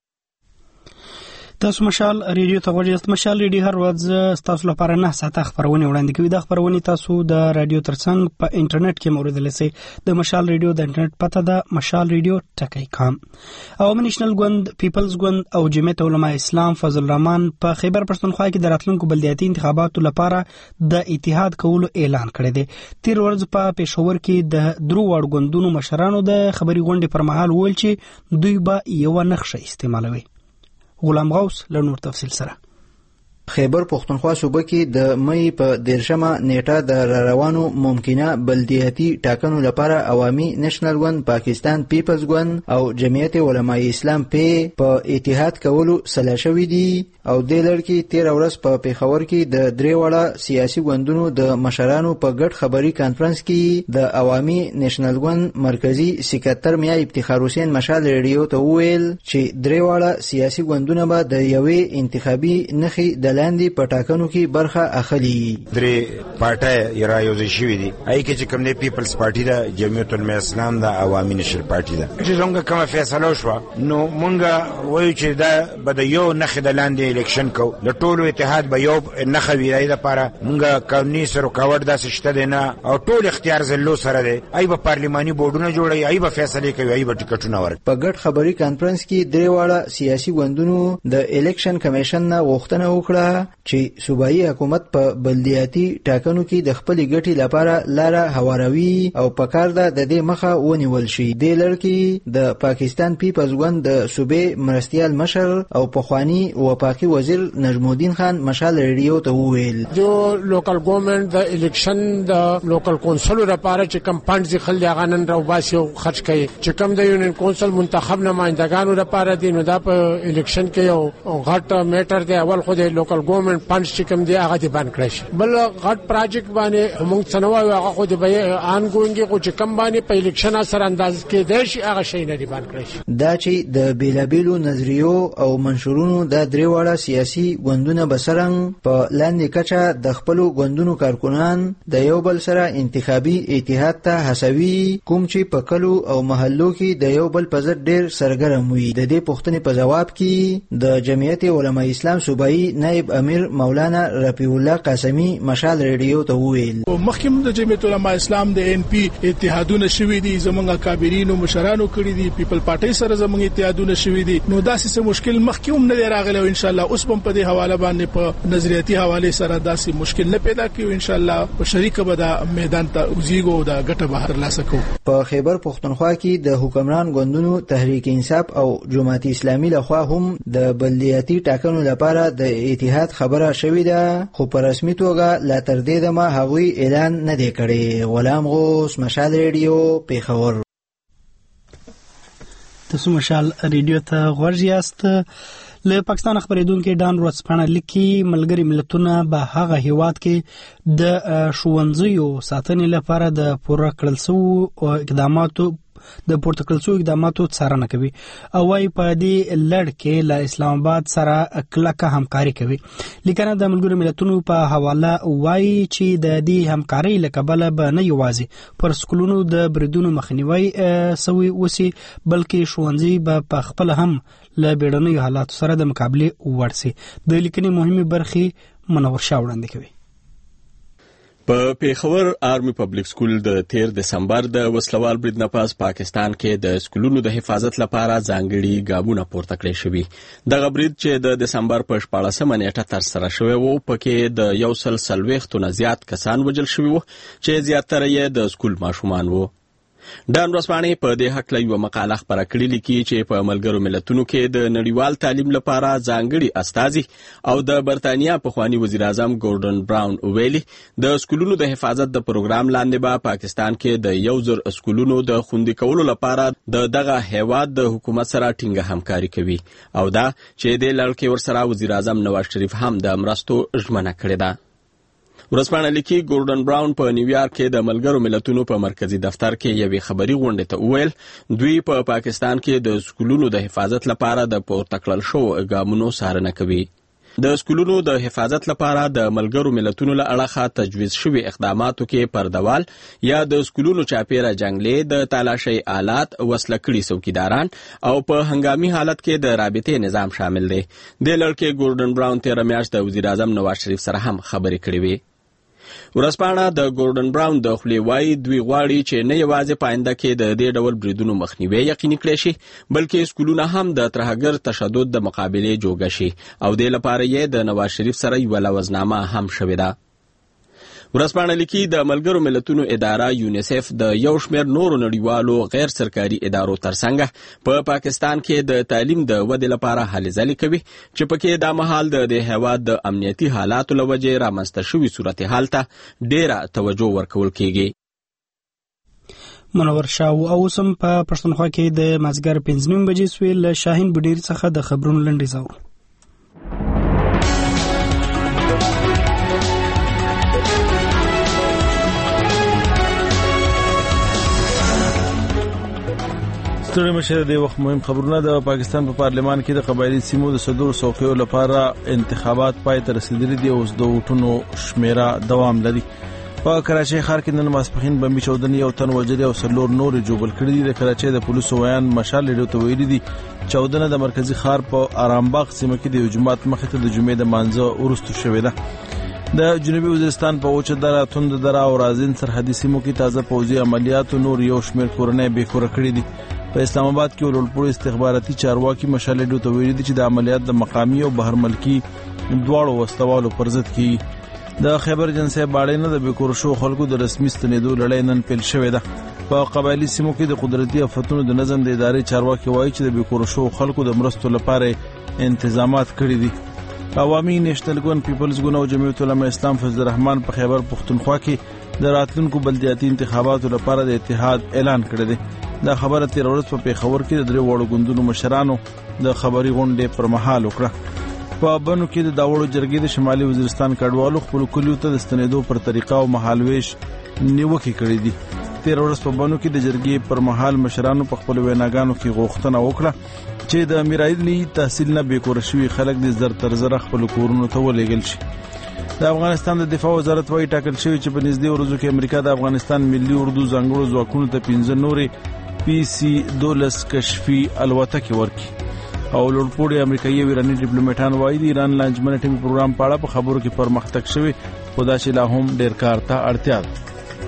[SPEAKER 1] تاسو مشال ریډیو ته غوړئ. مشال ریډیو هر ورځ تاسو لپاره نه ساعته خبرونه وړاندې کوي. دا خبرونه تاسو د رادیو ترڅنګ په انټرنیټ کې موریدلی سئ. د مشال ریډیو د انټرنیټ پته ده مشال ریډیو ټکی کام. عوامي نېشنل ګوند، پیپلز ګوند او جمعیت علماء اسلام فضل الرحمن په خیبر پښتونخوا کې د راتلونکو بلدیاتي انتخاباتو لپاره د اتحاد کولو اعلان کړی دی. تیر ورځ په پېښور کې د درو واړو ګوندونو مشرانو د خبري غونډې پر مهال وویل چې دوی به یو نقشه استعمالوي. غلام غوث له نور تفصیل سره.
[SPEAKER 18] خیبر پښتونخوا صوبه کې د مې په دیرشمه نیټه د روانو ممکنه بلدیاتي ټاکنو لپاره عوامي نېشنل ګوند، پاکستان پیپلز ګوند او جمعیت علماء اسلام په په اتحاد کولو سلا شوې دي او د لړکی تیر ورځ په پیښور کې د درې وړه سیاسي ګوندونو د مشرانو په ګډ خبري کانفرنس کې د عوامي نېشنل ګوند مرکزی سکرټر میا افتخار حسین مشال ریډیو ته وویل چې درې واړه سیاسي ګوندونه به د یوې انتخابي نخې د لاندې په ټاکنو کې برخه اخلي.
[SPEAKER 3] درې پارټۍ را یوځای شوي دي، هغې کې چې کوم دی پیپلز پارټي ده، جمعیت علماء اسلام ده، عوامي نشر پارټي ده. چې زموږ کومه فیصله وشوه نو مونږ وایو چې دا به د یو نښې د لاندې الیکشن کوو، د ټولو اتحاد به یو نښه وي. د هغې دپاره مونږ قانوني رکاوټ داسې شته دی نه او ټول اختیار زلو سره دی. هغوی به پارلماني بورډونه جوړوي، هغوی به فیصلې کوي، هغوی به ټکټونه ورکوي.
[SPEAKER 18] په ګډ خبري کانفرنس کې درې واړه سیاسي ګوندونو د الیکشن کمیشن نه غوښتنه وکړه چې صوبایي حکومت په بلدیاتي ټاکنو کې د خپلې ګټې لپاره لاره هواروي او په کار ده د دې مخه ونیول شي. دې لړ کې د پاکستان پیپلز ګوند د صوبې مرستیال مشر او پخوانی وفاقي وزیر نجم الدین خان مشال ریډیو ته وویل
[SPEAKER 19] جو لوکل ګورنمنت د الیکشن د لوکل کونسل لپاره چې کم فاندز خل یغانن راو باسي او خرج کوي، چې کم د یونین کونسل منتخب نمائندګانو لپاره دي، نو دا په الیکشن کې یو غټ میټر دی. اول خو د لوکل ګورنمنت فاندز چې کم دی هغه دی بند کړی شي. بل غټ پروجیکټ باندې موږ څنوي هغه خو د آن ګوینګي خو چې کم باندې په الیکشن اثر انداز کې دی شي هغه شي نه دی بند کړی شي.
[SPEAKER 18] دا چې د بیلابیلو نظریو او منشورونو د درې واړه سیاسي ګوندونه بسرنګ په لاندې کچه د خپلو ګوندونو کارکونان د یو بل سره انتخابي اتحاد ته هڅوي، کوم چې په کلو او محلو کې د یو بل په ضد ډېر سرګرم وي. د دې پوښتنې په جواب کې د جمعیت علماء اسلام صوبایي نائب امیر مولانا رفیع الله قاسمی مشال ریډیو ته وویل
[SPEAKER 20] مخکې د جمعیت علماء اسلام د ان پی اتحادونه شوي دي، زمونږ کابرینو مشرانو کړي دي، پیپل پارټي سره زمونږ اتحادونه شوي دي، نو داسې مشکل مخکې هم نه راغلی او ان شاء الله اوس هم په دې حواله باندې په نظریاتي حواله سره داسې مشکل نه پیدا کیږي. ان شاء الله په شریکه به د میدان ته وزیګو د ګټه بهر لاسه کو.
[SPEAKER 18] په خیبر پښتونخوا کې د حکمران ګوندونو تحریک انصاف او جماعت اسلامي لخوا هم د بلدیاتي ټاکنو لپاره د اتحاد خبره شوې ده، خو په رسمي توګه لا تر دې دمه هغوی اعلان نه دی کړی. غلام غوث مشال ریډیو پیښور.
[SPEAKER 1] تاسو مشال ریډیو ته غوږ یاست. له پاکستان خبرېدونکو ډان ورځپاڼه لیکي ملګری ملتونه به هغه هیواد کې د ښوونځیو ساتنې لپاره د پوره کړل شویو اقداماتو د پورته کړل شویو اقداماتو څارنه کوي او وايي په دې لړ کې له اسلام آباد سره کلکه همکاري کوي. لیکنه د ملګرو ملتونو په حواله وايي چې د دې همکارۍ له کبله به نه یوازې پر سکولونو د بریدونو مخنیوي سوي وسی بلکې ښوونځي به په خپل هم له بیړنیو حالاتو سره د مقابله ورسي. د لیکنې مهمه برخې منور شاه وړاندې کوي.
[SPEAKER 21] په پیښور آرمي پبلک سکول د تیر دسمبر د وسلوال برید نه پاس پاکستان کې د سکولونو د حفاظت لپاره ځانګړي ګامونه پورته کړی شوي. دغه برید چې د دسمبر په شپاړسمه نیټه ترسره شوی و پکې د یو سل څلوېښتو نه زیات کسان وژل شوي وو چې زیاتره یې د سکول ماشومان وو. ډان ورځپاڼې په دې هکله یوه مقاله خپره کړې لیکي چې په ملګرو ملتونو کې د نړیوال تعلیم لپاره ځانګړي استازي او د برتانیا پخوانی وزیر اعظم ګورډن براون ویلي د سکولونو د حفاظت د پروګرام لاندې به پاکستان کې د یو زر سکولونو د خوندي کولو لپاره د دغه هیواد د حکومت سره ټینګه همکاري کوي او دا چې د لړ کې ورسره وزیر اعظم نواز شریف هم د مرستو ژمنه کړې ده. ورځپاڼه لیکي ګورډن براون په نیویارک کې د ملګرو ملتونو په مرکزی دفتر کې یوې خبري غونډې ته وویل دوی په پا پاکستان کې د سکولونو د حفاظت لپاره د پورته کړل شویو ګامونو څارنه کوي. د سکولونو د حفاظت لپاره د ملګرو ملتونو له اړخه تجویز شوي اقداماتو کې پردوال یا د سکولونو چاپیره جنگلې د تالاشۍ آلات وسله کړي څوکیداران او په هنګامي حالت کې د رابطې نظام شامل دی. د لړ کې ګورډن براون تیره میاشت د وزیر اعظم نواز شریف سره هم خبرې کړې وې. ورځپاڼه د ګورډن براون د خولې وایي دوی غواړي چې نه یوازې په آینده کې د دې ډول بریدونو مخنیوی یقیني کړی شي بلکې سکولونه هم د ترهګر تشدد د مقابلې جوګه شي او دې لپاره یې د نواز شریف سره یوه لوزنامه هم شوې ده. ورځپاڼه لیکي د ملګرو ملتونو اداره یونیسف د یو شمېر نورو نړیوالو غیر سرکاري ادارو ترڅنګ په پاکستان کې د تعلیم د ودې لپاره هلې ځلې کوي چې پکې دا مهال د دې هېواد د امنیتي حالاتو له وجې رامنځته شوي صورتحال ته ډېره توجه ورکول کېږي.
[SPEAKER 1] منور شاه او اوسم په پښتونخوا کې د مازیګر پنځه نیمې بجې سوې له شاهین بډیر څخه د خبرونو لنډیز اورو.
[SPEAKER 2] ستړي مشه د وخت مهم خبرونه. د پاکستان په پا پارلمان کې د قبایلی سیمو د صدور څوکیو لپاره انتخابات پای ته رسیدلي دي او د ووټونو شمیره دوام لري. په کراچۍ ښار کې نن ماسپښین بمبي چاودنې یو تن وژلي او څلور نور جوړ کړي دي. د کراچۍ د پولیسو ویان مشال ریډیو ته ویلي دي چاودنه د مرکزی ښار په آرامباغ سیمه کې د جمعات مخې ته د جمعې د مانځه وروسته شوې ده. د جنوبي وزیرستان په اوچه دره، توند دره او رازین سرحدي سیمو کې تازه پوځي عملیاتو نور یو شمېر کورنۍ بېکوره کړي دي. په اسلام آباد کې ولولپور استخباراتي چارواکي مشال ریډیو ته ویلي دي چې د عملیات د مقامي او بهر ملکي دواړو وسوالو پر ضد کې د خیبر جنسي باړې نه د بیکور شو خلکو د رسمي ستنېدو لړۍ نن پیل شوې ده. په قبایلی سیمو کې د قدرتي آفتونو د نظم د ادارې چارواکي وایي چې د بیکور شو خلکو د مرستو لپاره تنظیمات کړي دي. عوامي نېشنل ګوند پیپلز ګوند او جمعیت علماء اسلام فضل الرحمن په خیبر پښتونخوا کې د راتلونکو بلدیاتي انتخاباتو لپاره د اتحاد اعلان کړی دی. دا خبره تیر ورځ په پیښور کې د درې وړو ګوندونو مشرانو د خبري غونډې پر مهال وکړه. په بنو کې د داوړو جرګې د شمالي وزیرستان کډوالو خپل کلیو ته د ستنېدو پر طریقه او مهالويش نیوکې کړې دي. تیر ورځ په بنو کې د جرګې پر مهال مشرانو په خپل ویناګانو کې غوښتنه وکړه چې د میرایلی تحصیل نه بیکور شوي خلک د زر تر زر خپل کورونو ته ولېږل شي. د افغانستان د دفاع وزارت وايي ټاکل شوی چې په نږدې ورځو کې امریکا د افغانستان ملي اردو ځانګړو ځواکونو ته پنځه نورې پی سی دولس کشفي الوتکې ورکړي. او لوړپوړي امریکایي ایراني ډیپلوماټان وايي د ایران لانجمن ټیمي پروګرام په اړه په خبرو کې پرمختګ شوی خو دا چې لا هم ډیر کار ته اړتیا ده.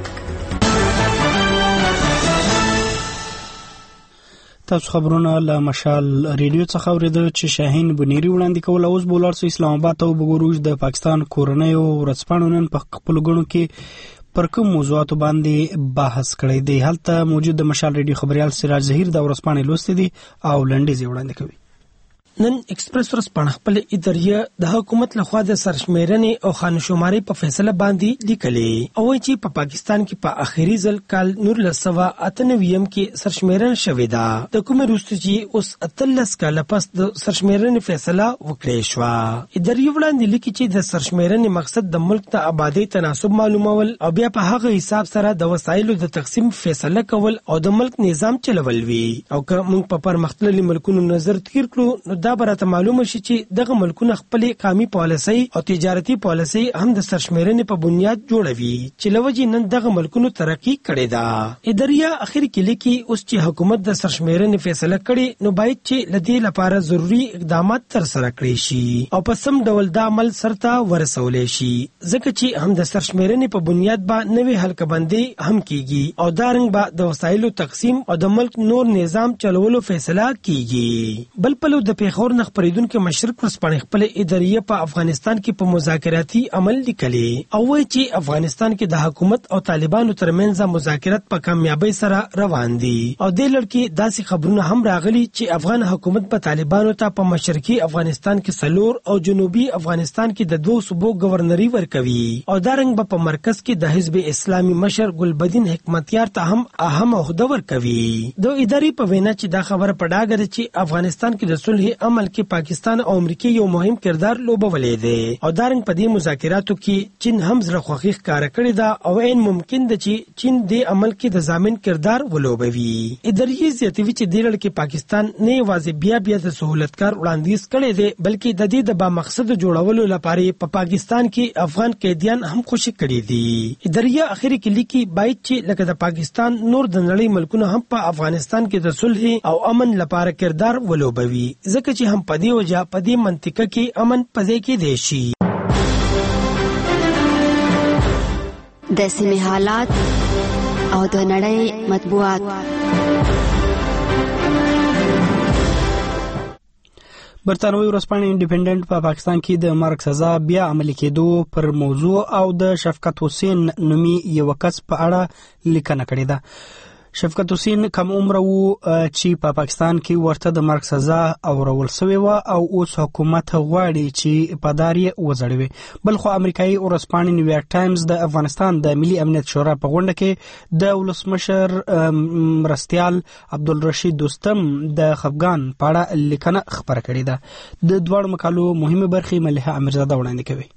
[SPEAKER 1] تاسو خبرونه له مشال ریډیو څخه اوریدل چې شاهین بنيري وړاندې کول. اوس بولار سو اسلام آباد ته وګورو د پاکستان کورنۍ او ورځپاڼو نن په خپل غونډو کې پر کوم موضوعاتو باندې بحث کړی دی. هلته موجود د مشال ریډیو خبريال سراج ظهیر د ورځپاڼې لوستې دي او لنډیز وړاندې کوي.
[SPEAKER 15] نن ایکسپریس ورځپاڼه خپل اداریه د حکومت لخوا د سرشمیرنې او خانشوماري په فیصله باندې لیکلې او چې په پاکستان کې په اخیری ځل کال نور لسوا اتنویم کې سرشمیرنه شوې ده. د کومه روسته چې اوس اتلس کال پس د سرشمیرنې فیصله وکړې شو. اداریه وړاندې لیکي چې د سرشمیرنې مقصد د ملک د آبادی تناسب معلومول او بیا په هغه حساب سره د وسایلو د تقسیم فیصله کول او د ملک نظام چلول وي. او که موږ په پرمختللي ملکونو نظر تیر کړو دا برته معلومه شي چې دغه ملکونه خپل قومي پالیسي او تجارتي پالیسي هم د سرشمیرنې په بنیاد جوړوي چې لوجې نن دغه ملکونو ترقی کړې ده. اداریه اخر کې لیکي اوس چې حکومت د سرشمیرنې فیصله کړي نو باید چې لدی لپاره ضروری اقدامات تر سره کړي شي او په سم ډول د عمل سرته ورسولې شي ځکه چې هم د سرشمیرنې په بنیاد باندې نوې حلقبندي هم کیږي او دا رنګ به د وسایلو تقسیم او د ملک نور نظام چلولو فیصله کیږي. بل پلو د خور نخ پریدونکو مشرق ورځپاڼه خپل اداریه په افغانستان کې په مذاکراتي عمل لیکلي او وایي چې افغانستان کې د حکومت او طالبانو ترمنځ مذاکرات په کامیابی سره روان دي او د لړکی داسې خبرونه هم راغلي چې افغان حکومت په طالبانو ته په مشرقي افغانستان کې سلور او جنوبي افغانستان کې د دوه صوبو گورنري ورکوي او دا رنګ په مرکز کې د حزب اسلامي مشر ګلبدین حکمتیار ته هم اهم عہده ورکوي. د ادارې په وینا چې دا خبره پډاګر چې افغانستان کې د صلح عمل کې پاکستان او امریکا یو مهم کردار لوبولې دي او دارنګ په دې مذاکراتو کې چین هم زړه خوخي ښکار کړی دا او عین ممکن ده چې چین د عمل کې د ضامن کردار ولوبوي. اداریه زیاتوي چې د لړ کې پاکستان نه یوازې بیا بیا د سہولتکار وړاندیز کړي دي بلکې د دې د با مقصد جوړولو لپاره په پا پاکستان کې افغان قیدیان هم خوشی کړي دي. اداریه اخر کې لیکي باید چې لکه د پاکستان نور د نړۍ ملکونه هم په افغانستان کې د صلح او امن لپاره کردار ولوبوي ځکه چې هم پدې وجه پدې منطقه کې امن پځې کې دی شي.
[SPEAKER 22] د سیمې حالات او د نړۍ مطبوعات.
[SPEAKER 1] برتانوي ورځپاڼه انډیپندنت په پاکستان کې د مرګ سزا بیا عملي کېدو پر موضوع او د شفقت حسین نومي یو کس په اړه لیکنه کړې ده. شفقت حسین کم عمر وو چې په پاکستان کې ورته د مرګ سزا اورول شوې و او اوس حکومت غواړي چې پدار یې وځړوي. بل خو امریکایي ورځپاڼه نیویارک ټایمز د افغانستان د ملي امنیت شورا په غونډه کې د ولسمشر مرستیال عبدالرشید دوستم د خفګان په اړه لیکنه خبره کړې ده. د دواړو مقالو مهمه برخې مليحه امیرزاده وړاندې کوي.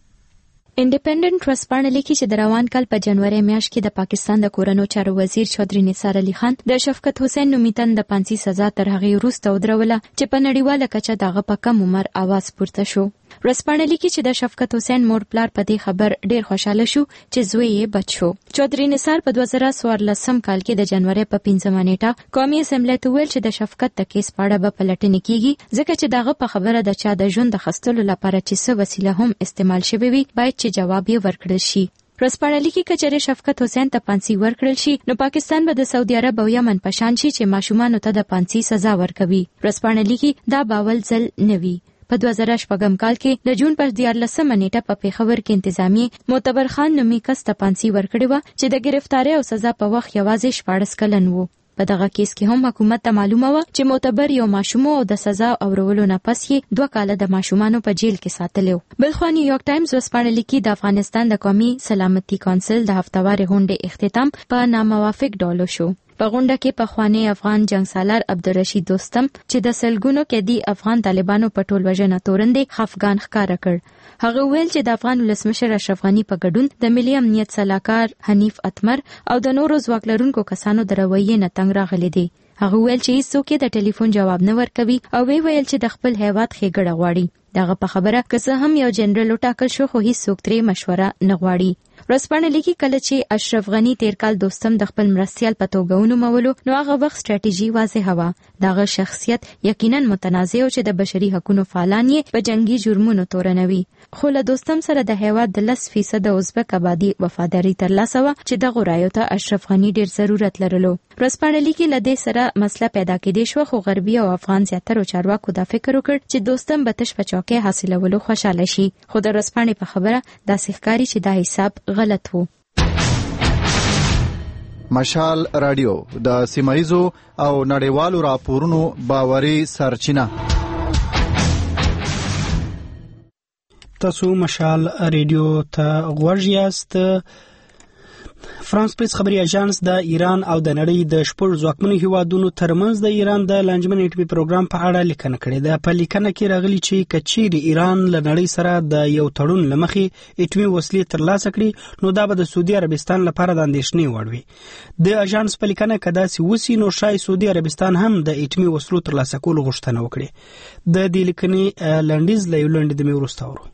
[SPEAKER 4] انډیپندنت ورځپاڼه لیکي چې د روان کال په جنوري میاشت کې د پاکستان د کورونو چارو وزیر چودري نثار علي خان د شفقت حسین نومیتن د پانسي سزا تر هغې وروسته ودروله چې په نړیواله کچه دغه په کم عمر اواز پورته شو. ورځپاڼه لیکي چې د شفقت حسین مور پلار په دې خبر ډیر خوشاله شو چې زوی یې بچ شو. چودري نثار په دوه زره څوارلسم کال کې د جنوري په پنځمه نیټه قومي اسمبلی ته ویل چې د شفقت د کیس په اړه به پلټنه کیږي ځکه چې دغه په خبره د چا د ژوند د خستلو لپاره چې څه وسیله هم استعمال شوی وي باید چې جواب یې ورکړل شي. ورځپاڼه لیکي که چېرې شفقت حسین ته پانسي ورکړل شي نو پاکستان به د سعودي عرب او یمن په شان شي چې ماشومانو ته د پانسي سزا ورکوي. ورځپاڼه لیکي دا باول ځل نه وي. په دوه زره شپږم کال کې د جون پر دیارلسمه نیټه په پیښور کې انتظامیه معتبر خان نومي کس ته پانسي ورکړې وه چې د گرفتارۍ او سزا په وخت یوازې شپاړس کلن و. په دغه کیس کې هم حکومت ته معلومه وه چې معتبر یو ماشوم او د سزا اورولو نه پس یې دوه کاله د ماشومانو په جیل کې ساتلی و. بل خوا نیویارک ټایمز ورځپاڼه لیکي د افغانستان د قومي سلامتي کونسل د هفتوارې غونډې اختتام په ناموافق ډول شو. په غونډه کې پخوانی افغان جنگسالار عبدالرشید دوستم چې د سلګونو قیدي افغان طالبانو په ټول وژنه تورندې خفګان ښکاره کړ. هغه ویل چې د افغان ولسمشر اشرف غني په ګډون د ملي امنیت سلاکار حنیف اتمر او د نورو ځواک لرونکو کسانو د رویې نه تنګ راغلي دي. هغه ویل چې هیڅوک د ټلیفون جواب نه ورکوي او وی ویل چې د خپل هیواد ښېګړه غواړي. دغه په خبره که څه هم یو جنرال وټاکل شو خو هیڅوک ترې مشوره نه غواړي. ورځپاڼه لیکي کله چې اشرف غني تیر کال دوستم د خپل مرستیال په توګه ونومولو نو هغه وخت ستراتیژي واضحه وه. دغه شخصیت یقینا متنازع او چې د بشري حقوقو فعالان یې په جنگي جرمونو تورنوي. خو له دوستم سره د هیواد د لس فیصد ازبک آبادي وفاداري ترلاسه وه چې دغه رایو ته اشرف غني ډیر ضرورت لرلو. ورځپاڼه لیکي له دې سره مسله پیدا کېدې شوه خو غربي او افغان زیاترو چارواکو دا فکر وکړ چې دوستم به تش په چوکۍ حاصلولو خوشاله شي. خو د ورځپاڼې په خبره داسې ښکاري چې دا حساب غلط و.
[SPEAKER 6] مشال رادیو د سیمایزو او نړیوالو راپورونو باوري سرچینه.
[SPEAKER 1] تاسو مشال رادیو ته غوږ یاست. فرانس پریس خبري اژانس د ایران او د نړۍ د شپږ ځواکمنو هیوادونو ترمنځ د ایران د لانجمن اټومي پروګرام په اړه لیکنه کړې ده. په لیکنه کې راغلي چې کچېرې ایران له نړۍ سره د یو تړون لمخې اټومي وسلې ترلاسه کړي نو دا به د سعودي عربستان لپاره د اندېښنې وړ وي. د اژانس په لیکنه کې داسې وسی نو شاید سعودي عربستان هم د اټومي وسلو ترلاسه کولو غوښتنه وکړي. د دې لیکنې لنډیز له یو لنډ د مې وروسته اورو.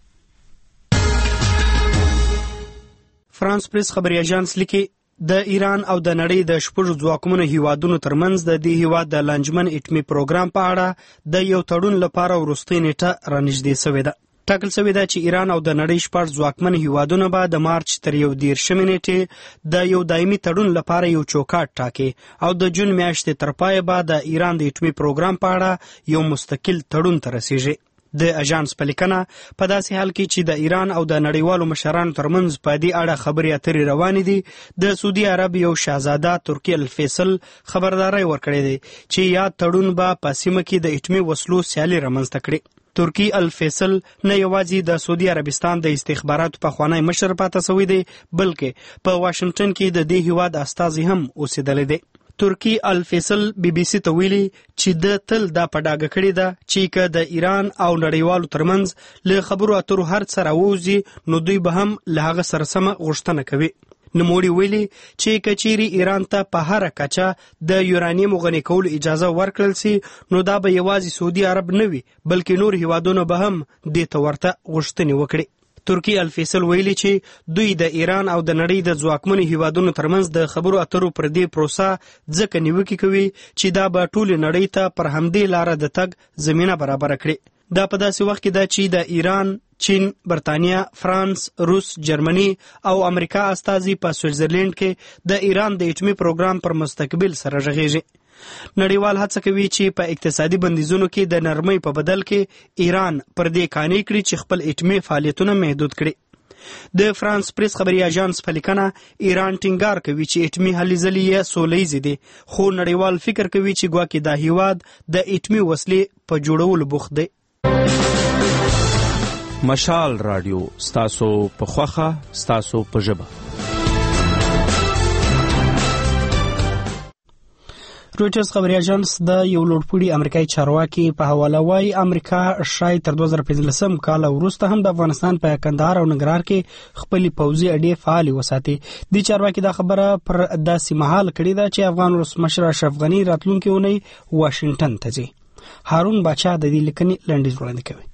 [SPEAKER 1] فرانس پریس خبري اژانس لیکي د ایران او د نړۍ د شپږ ځواکمنو هیوادونو ترمنځ د دې هیواد د لانجمن اټومي پروګرام په اړه د یو تړون لپاره وروستۍ نیټه رانږدې شوې ده. ټاکل شوې ده چې ایران او د نړۍ شپږ ځواکمن هیوادونه به د مارچ تر یو دېرشمې نیټې د یو دایمي تړون لپاره یو چوکاټ ټاکي او د جون میاشتې تر پایه به د ایران د اټومي پروګرام په اړه یو مستقل تړون ته رسیږي. د اژانس په لیکنه په داسې حال کې چې د ایران او د نړیوالو مشرانو ترمنځ په دې اړه خبرې اترې روانې دي د سعودي عرب یو شاهزاده ترکی الفیصل خبرداری ورکړی دی چې یاد تړون به په سیمه کې د اټومي وسلو سیالي رامنځته کړي. ترکی الفیصل نه یوازې د سعودي عربستان د استخباراتو پخوانی مشر پاتې شوی دی بلکې په واشنگټن کې د دې هیواد استازي هم اوسېدلی دی. ترکی الفیصل بی بی سی ته ویلي چې د تل دا په ډاګه کړې ده چې که د ایران او نړیوالو ترمنځ له خبرو اترو هر څه راووځي نو دوی به هم له هغه سره سمه غوښتنه کوي. نوموړي ویلي چې که چیرې ایران ته په هره کچه د یورانیم غني کولو اجازه ورکړل سي نو دا به یوازې سعودي عرب نه وي بلکې نور هیوادونه به هم دې ته ورته غوښتنې وکړي. ترکی الفیصل ویلي چې دوی د ایران او د نړۍ د ځواکمنو هیوادونو ترمنځ د خبرو اترو پر دې پروسه ځکه نیوکې کوي چې دا به ټولې نړۍ ته پر همدې لاره د تګ زمینه برابره کړي. دا په داسې وخت کې ده چې د ایران، چین، برتانیا، فرانس، روس، جرمني او امریکا استازي په سویټزرلند کې د ایران د اټومي پروګرام پر مستقبل سره غږیږي. نړیوال هڅه کوي چې په اقتصادي بندیزونو کې د نرمۍ په بدل کې ایران پر دې قانع کړي چې خپل اټومي فعالیتونه محدود کړي. د فرانس پریس خبري اژانس په لیکنه ایران ټینګار کوي چې اټومي هلې ځلې یې سولهییزې دي، خو نړیوال فکر کوي چې ګواکې دا هیواد د اټومي وسلې په جوړولو بوخت دی.
[SPEAKER 9] مشال رادیو ستاسو په خوخه ستاسو په ژبه.
[SPEAKER 1] رویټرز خبري اژانس د یو لوړپوړي امریکایي چارواکي په حواله وايي امریکا شاید تر دوه زره پنځلسم کال وروسته هم د افغانستان په کندهار او ننګرهار کې خپل پوځي اډې فعال وساتي. د چارواکي دا خبره پر داسې مهال کړې ده چې افغان ولسمشر اشرف غني راتلونکي اونۍ واشنگټن ته ځي. هارون باچا د دې لیکنې لنډیز وړاندې کوي.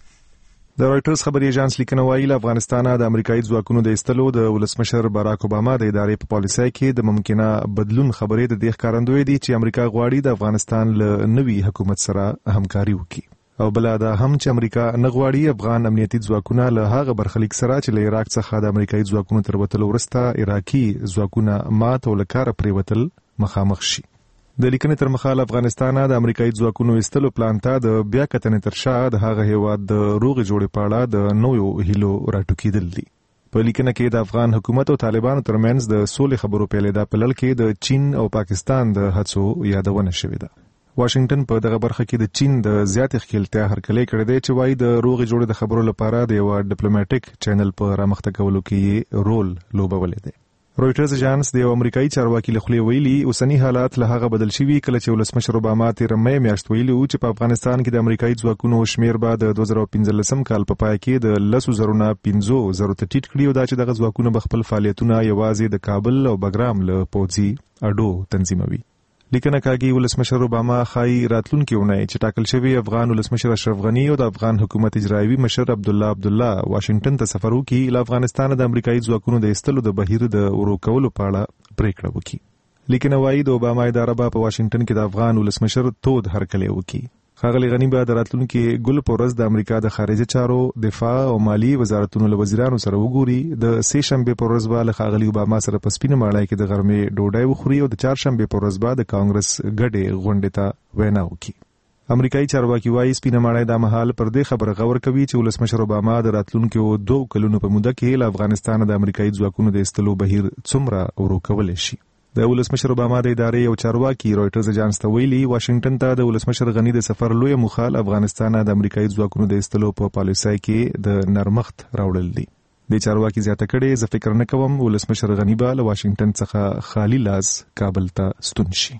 [SPEAKER 12] د رویټرز خبري اژانس لیکنه وايي له افغانستانه د امریکایي ځواکونو د ایستلو د ولسمشر باراک اوباما د ادارې په پالیسۍ کې د ممکنه بدلون خبرې د دې ښکارندوی دي چې امریکا غواړي د افغانستان له نوي حکومت سره همکاري وکړي او بل دا هم چې امریکا نه غواړي افغان امنیتي ځواکونه له هغه برخلیک سره چې له عراق څخه د امریکایي ځواکونو تر وتلو وروسته عراقي ځواکونه مات او له کاره پریوتل مخامخ شي. د لیکنې تر مخاله افغانستان د امریکایي ځواکونو ایستلو پلان ته د بیا کتنې تر شا د هغه هیواد د روغې جوړې په اړه د نویو هیلو راټوکېدل دي. په لیکنه کې د افغان حکومت او طالبانو ترمنځ د سولې خبرو پیلېدا په لړ کې د چین او پاکستان د هڅو یادونه شوې ده. واشنگټن په دغه برخه کې د چین د زیات ښکیلتیا هرکلی کړی دی چې وایي د روغې جوړې د خبرو لپاره د یو ډیپلوماټیک چینل په رامخته کولو کې رول لوبولی دی. رویټرز اژانس د یو امریکایي چارواکي له خولې ویلي اوسنی حالات له هغه بدل شوي کله چې ولسمشر اوباما تېره مۍ میاشت ویلي و چې په افغانستان کې د امریکایي ځواکونو شمېر به د دوه زره پنځلسم کال په پای کې د لسو زرو نه پنځو زرو ته ټیټ کړي او دا چې دغه ځواکونه به خپل فعالیتونه یوازې د کابل او بګرام له پوځي اډو تنظیموي. لیکنه کاږي ولسمشر اوباما خای راتلونکي اونۍ چې ټاکل شوی افغان ولسمشر اشرف غني او د افغان حکومت اجرایوي مشر عبدالله عبدالله واشنگټن ته سفر وکړي له افغانستان د امریکایي ځواکونو د ایستلو د بهیر د ورو کولو په اړه پریکړه وکړي. لیکنه وايي د اوباما اداره به په واشنگټن کې د افغان ولسمشر تود هرکلی وکړي. ښاغلي غني به د راتلونکي ګل په ورځ د امریکا د خارجه چارو، دفاع او مالی وزارتونو له وزیرانو سره وګوري. د سې شنبې په ورځ به له ښاغلي اوباما سره په سپینه ماڼۍ کې د غرمې ډوډۍ وخوري او د چهارشنبې په ورځ به د کانګرس ګډې غونډې ته وینا وکړي. امریکایي چارواکي وايي سپینه ماڼۍ دا مهال پر دې خبره غور کوي چې ولسمشر اوباما د راتلونکو دوه کلونو په موده کې له افغانستان د امریکایي ځواکونو د ایستلو بهیر څومره ورو کولی شي. د ولسمشر اوباما د ادارې یو چارواکي رویټرز اژانس ته ویلي واشنگټن ته د ولسمشر غني د سفر لوی مخال افغانستان د امریکایي ځواکونو د ایستلو په پالیسۍ کې د نرمښت راوړل دي. د چارواکي زیاته کړي زه فکر نه کوم ولسمشر غني به له واشنگټن څخه خالی لاس کابل ته ستون شي.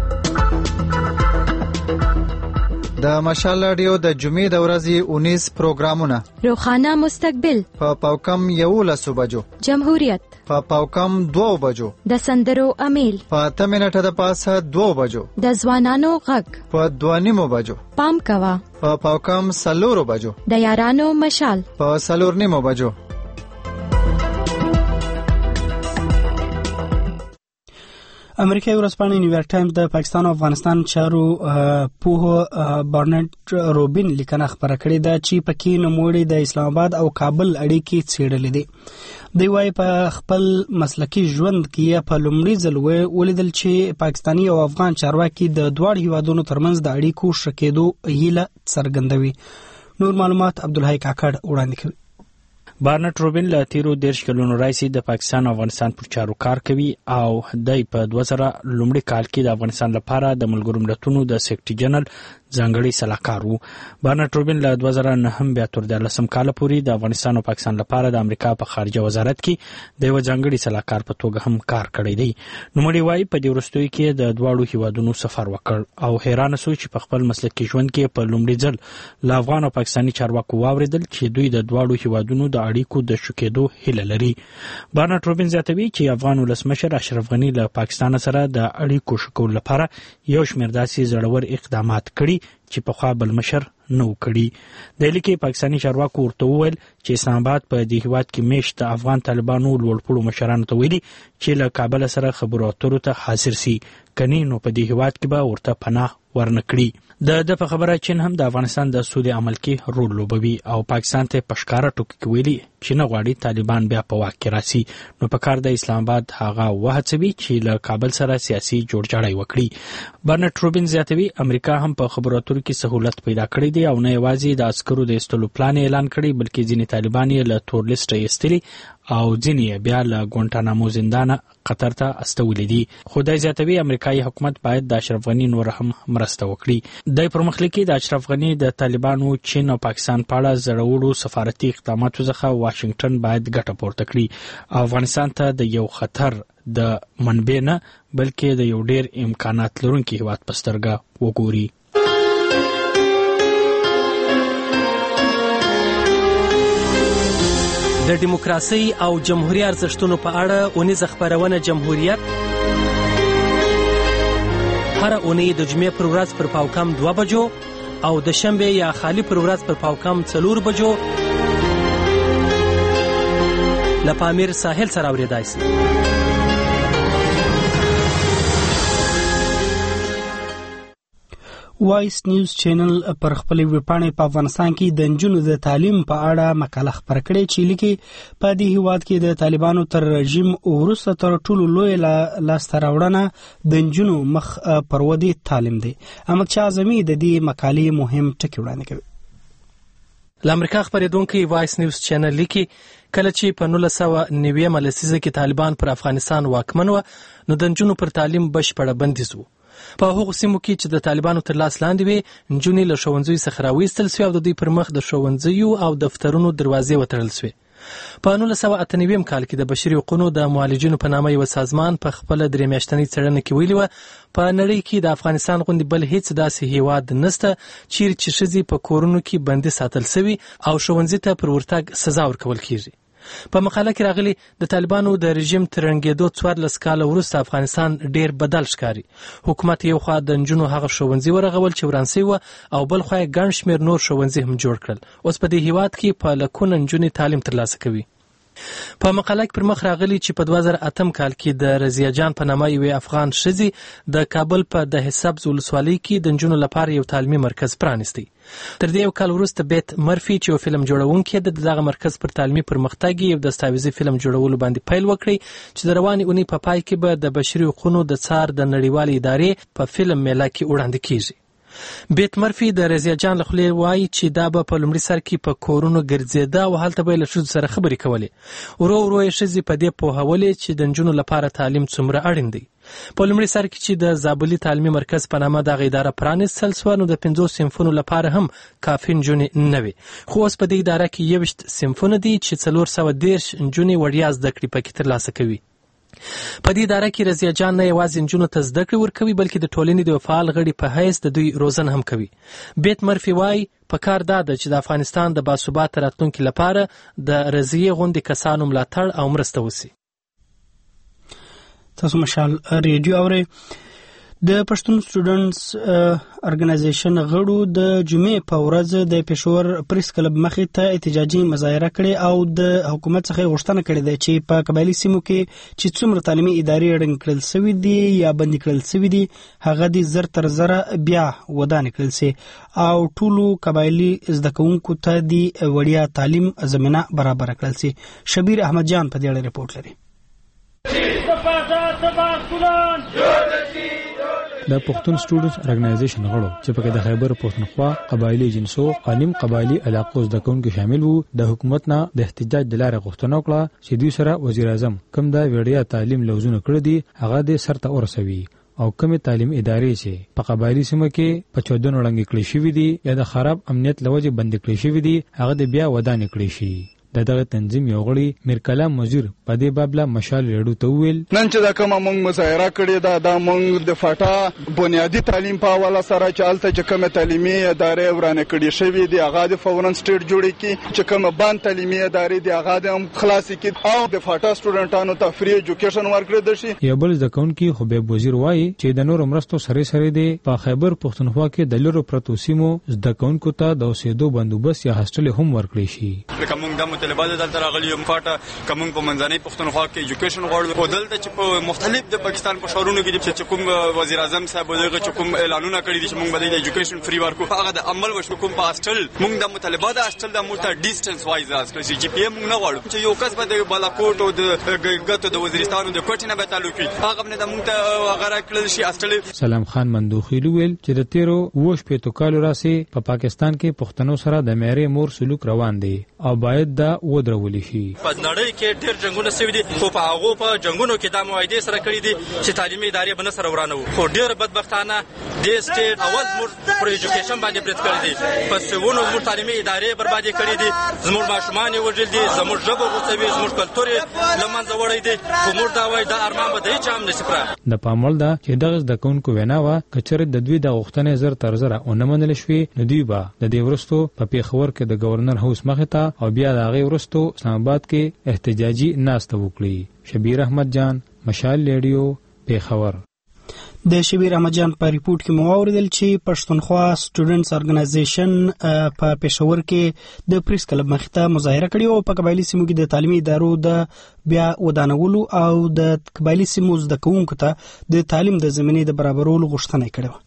[SPEAKER 6] د مشال رادیو د جمعې د ورځې اونیز پروګرامونه:
[SPEAKER 4] روخانه مستقبل
[SPEAKER 6] په پاوکم یولسو بجو،
[SPEAKER 4] جمهوریت
[SPEAKER 6] په پاوکم دوو بجو،
[SPEAKER 4] د سندرو امیل
[SPEAKER 6] په اته منټه د پاسه دوو بجو،
[SPEAKER 4] د ځوانانو غږ
[SPEAKER 6] په دوه نیمو بجو،
[SPEAKER 4] پام کوا
[SPEAKER 6] په پاوکم سلورو بجو،
[SPEAKER 4] د یارانو مشال
[SPEAKER 6] په سلور نیمو بجو.
[SPEAKER 1] امریکایي ورځپاڼه نیویارک ټایمز د پاکستان او افغانستان چارو پوه بارنټ روبین لیکنه خبره کړې ده چې پکې نوموړي د اسلام آباد او کابل اړیکې څېړلې دي. دوی وايي په خپل مسلکي ژوند کې په لومړي ځل ولیدل چې پاکستاني او افغان چارواکي د دواړو هیوادونو ترمنځ د اړیکو ښه کېدو هیله څرګندوي. نور معلومات عبدالحی کاکړ وړاندې کوي.
[SPEAKER 23] بارنټ روبین له تیرو دیرش کلونو راهیسې د پاکستان او افغانستان پر چارو کار کوي او دی په دوه زره لومړي کال کې د افغانستان لپاره د ملګرو ملتونو د سیکرټري جنرال ځانګړي سلاکار وو. بارنټ روبین له دوه زره نهم بیا تر دیارلسم کال پورې د افغانستان او پاکستان لپاره د امریکا په خارجه وزارت کې د یو ځانګړي سلاکار په توګه هم کار کړی دی. نوموړي وايي په دې وروستیو کې د دواړو هیوادونو سفر وکړ او حیرانه سو چې په خپل مسلکي ژوند کې په لومړي ځل له افغان او پاکستاني چارواکو واوریدل چې دوی د دواړو هیوادونو د اړیکو د ښه کېدو هیله لري. بارنټ روبین زیاتوي چې افغان ولسمشر اشرف غني له پاکستان سره د اړیکو ښه کولو لپاره یو شمېر داسې زړور اقدامات کړي چې پخوا بل مشر نه و کړي. د لیکې پاکستاني چارواکو ورته وویل چې اسلام آباد په دې هیواد کې میشت افغان طالبانو لوړپوړو مشرانو ته ویلي چې له کابل سره خبرو اترو ته حاضر سي کني نو په دې هیواد کې به ورته پناه ورنکړي. د د په خبره چین هم د افغانستان د سود عمل کې رول لوبوي او پاکستان ته پښکارا ټوکی ویلي چې نه غواړي طالبان بیا په واک کې راسي. نو په کار د اسلام آباد هغه وهڅوي چې له کابل سره سیاسي جوړجاړی وکړي. برنارد روبین زیاتوي امریکا هم په خبرو اترو کې سہولت پیدا کړی دی او نه یوازې د عسکرو د ایستلو پلان اعلان کړی بلکې ځینې طالبان یې له تور لیست ایستلي او ځینې بیا له ګوانټانامو زندانه قطر ته استولي دي. خدای زیاتوي امریکایي حکومت باید د اشرف غنی نور هم مرسته وکړي. د پرمختللي د اشرف غنی د طالبانو چین او پاکستان په اړه زړورو سفارتي اقداماتو څخه واشنگټن باید ګټه پورته کړي. افغانستان ته د یو خطر د منبع نه بلکې د یو ډیر امکانات لرونکي هیواد په سترګه وګوري.
[SPEAKER 7] د دیموکراسي او جمهوریت ارزښتونو په اړه اونیزه خبرونه جمهوریت هر اونۍ د جمعې پر ورځ پر پاوکم دوه بجو او د شنبه یا خالی پر ورځ پر پاوکم څلور بجو له پامیر ساحل سره اوریدای شي.
[SPEAKER 1] وایس نیوز چینل پر خپل ویبپاڼې په افغانستان کې د نجونو د تعلیم په اړه مقاله خپره کړې چې لیکي په دې هیواد کې د طالبانو تر رژیم وروسته تر ټولو لوی لاسته راوړنه د نجونو مخ پر ودې تعلیم دی. احمد شاه اعظمي د دې مقالې مهم ټکي وړاندې کوي.
[SPEAKER 7] له امریکا خبرېدونکي وایس نیوز چینل لیکي کله چې په نولس سوه نوي لسیزه کې طالبان پر افغانستان واکمن و نو د نجونو پر تعلیم بشپړه بندیز و. په هغو سیمو کې چې د طالبانو تر لاس لاندې وي نجونې له ښوونځیو څخه راویستل سوې او د دوی پر مخ د ښوونځیو او دفترونو دروازې وتړل سوې. په نولس سوه اته نوي کال کې د بشري حقوقو د معالجینو په نامه یو سازمان په خپله درې میاشتنۍ څېړنه کې ویلي وه په نړۍ کې د افغانستان غوندې بل هیڅ داسې هیواد نشته چیرې چې ښځې په کورونو کې بندي ساتل سوي او ښوونځي ته پر ورتګ سزا ورکول کیږي. په مقاله کې راغلي د طالبانو د رژیم تر ړنګېدو څوارلس کاله وروسته افغانستان ډیر بدل ښکاري. حکومت یو خوا د نجونو هغه ښوونځي ورغول چې وران سوي وه او بل خوا یې ګڼ شمېر نور ښوونځي هم جوړ کړل. اوس په دې هیواد کې په لکونه نجونې تعلیم ترلاسه کوي. په مقاله کې پر مخ راغلي چې په دوه زره اتم کال کې د رضیه جان په نامه یوې افغان ښځې د کابل په دهه سبز ولسوالۍ کې د نجونو لپاره یو تعلیمي مرکز پرانیستی. تر دې یو کال وروسته بیت مرفي چې یو فلم جوړونکی د دغه مرکز پر تعلیمي پرمختګ یو دستاویزي فلم جوړولو باندې پیل وکړي چې د روانې اونۍ په پای کې به د بشري حقوقو د څار د نړیوالې ادارې په فلم میله کې وړاندې کیږي. بیت مرفي د رضیه جان له خولې وایي چې دا به په لومړي سر کې په کورونو ګرځېده او هلته به یې له ښځو سره خبرې کولې. ورو ورو یې ښځې په دې پوهولې چې د نجونو لپاره تعلیم څومره اړین دی. په لومړي سر کې چې د زابلي تعلیمي مرکز په نامه دغه اداره پرانیستل سوه نو د پنځو صنفونو لپاره هم کافي نجونې نه وې. خو اوس په دې اداره کې یوویشت صنفونه دي چې څلور سوه دېرش نجونې وړیا زده کړې پکې ترلاسه کوي. په دې اداره کې رضیه جان نه یوازې نجونو ته زده کړې ورکوي بلکې د ټولنې د فعال غړي په حیث د دوی روزنه هم کوي. بیت مرفي وایي په کار دا ده چې د افغانستان د باثباته راتلونکي لپاره د رضیې غوندې کسانو ملاتړ او مرسته وشي.
[SPEAKER 1] تاسو مشال ریډیو اورئ. د پښتون سټوډنټس ارګنایزیشن غړو د جمعې په ورځ د پېښور پریس کلب مخې ته احتجاجي مظاهره کړې او د حکومت څخه غوښتنه کړې ده چې په قبایلي سیمو کې چې څومره تعلیمي ادارې ړنګ کړل سوي دي یا بندي کړل سوي دي هغه دې زر تر زره بیا ودانې کړل سي او ټولو قبایلي زده کوونکو ته د وړیا تعلیم زمینه برابر کړل سي. شبیر احمد جان په دې اړه رپورټ لري.
[SPEAKER 8] د پښتون سټوډنټس ارګنایزیشن غړو چې پکې د خیبر پښتونخوا قبایلی جنسو قانون قبایلی علاقو زده کوونکي شامل وو د حکومت نه د احتجاج د لارې غوښتنه وکړه چې دوی سره وزیر اعظم کوم د وړیا تعلیم لوزونه کړی دي هغه د سرته ورسوي او کوم تعلیم ادارې چې په قبایلی سیمه کې په چودن وړاندې کړی شوی دي یا د خراب امنیت لوجه بند کړی شوی دي هغه د بیا ودانې کړی شي. د دغه تنظیم یو غړي میر کلام وزیر په دې بابله مشال ریډو ته ویل
[SPEAKER 13] نن چې دا کوم موږ مظاهره کړې ده دا موږ د فاټا بنیادی تعلیم په حواله سره چې الته چې کوم تعلیمي ادارې ورانه کړې شوې دي هغه د فورن سټیټ جوړې کی چې کوم باند تعلیمي ادارې دي هغه د خلاص کی او د فاټا سټوډنټانو ته فری ایجوکیشن ورکړل شي.
[SPEAKER 8] یو بل ځکون کې حبیب وزیر وایي چې د نور مرستو سره سره دي په خیبر پښتونخوا کې د لورو پروتو سیمو ځکونکو ته د اوسېدو بندوبست یا هاستل هم ورکړي شي.
[SPEAKER 24] لکه موږ د
[SPEAKER 10] طالبان دلته راغلي یو مخاطه کوم په منځنۍ پښتونخوا کې ایجوکیشن غواړو او دلته چې په مختلف د پاکستان په شهرونو کې چې کوم وزیر اعظم صاحب دغه چې کوم اعلانونه کړی دي چې موږ به د ایجوکیشن فری ورکو هغه د عمل وشو کوم په هاستل موږ د مطالبه د هاستل د موټر ډیسټنس وایز اس جی پی ایم نه غواړو چې یو کس به د بالاکوټ او د ګټو د وزیرستان او د کوټ نه به تعلق وي هغه نه د موږ ته هغه راکړل شي هاستل.
[SPEAKER 8] سلام خان مندوخی ویل چې د تیرو وښ په توکالو راسي په پا پاکستان کې پښتنو سره د میری مور سلوک روان دی او باید دا ودرول شي.
[SPEAKER 11] په نړۍ کې ډېر جنگونه شوي دي خو په هغه په جنگونو کې د معاهده سره کړی دي چې تعلیمي ادارې بنه سره ورانه وو خو ډېر بدبختانه د سټیټ اول زموږ پر ایجوکیشن باندې برید کړی دي په سوونو زموږ تعلیمي ادارې بربادي کړی دي زموږ ماشومان وژل دي زموږ ژبه غوڅوي زموږ کلتور له منځه وړی دي خو موږ دا وایي دا ارمان به د هیچ هم نشي پوره.
[SPEAKER 8] د پامول دا چې دغه د کوونکو وینا وا کچره د دوی د غوښتنې زر تر زره او نه منل شوې نو دوی به د دې ورستو په پیښور کې د گورنر هاوس مخه ته او بیا د هغه ورستو اسلام آباد کې احتجاجي ناست وکړي. شبیر احمد جان مشال ریډیو پیښور.
[SPEAKER 1] د شبیر احمد جان په ریپورت کې مو اوریدل چې پښتونخوا سټوډنټس ارګنایزیشن په پېښور کې د پریس کلب مخته مظاهره کړې او په قبایلی سیمو کې د تعلیمي ادارو د بیا ودانولو او د قبایلی سیمو زده کوونکو ته د تعلیم د زمینې د برابرولو غوښتنه کړې وه.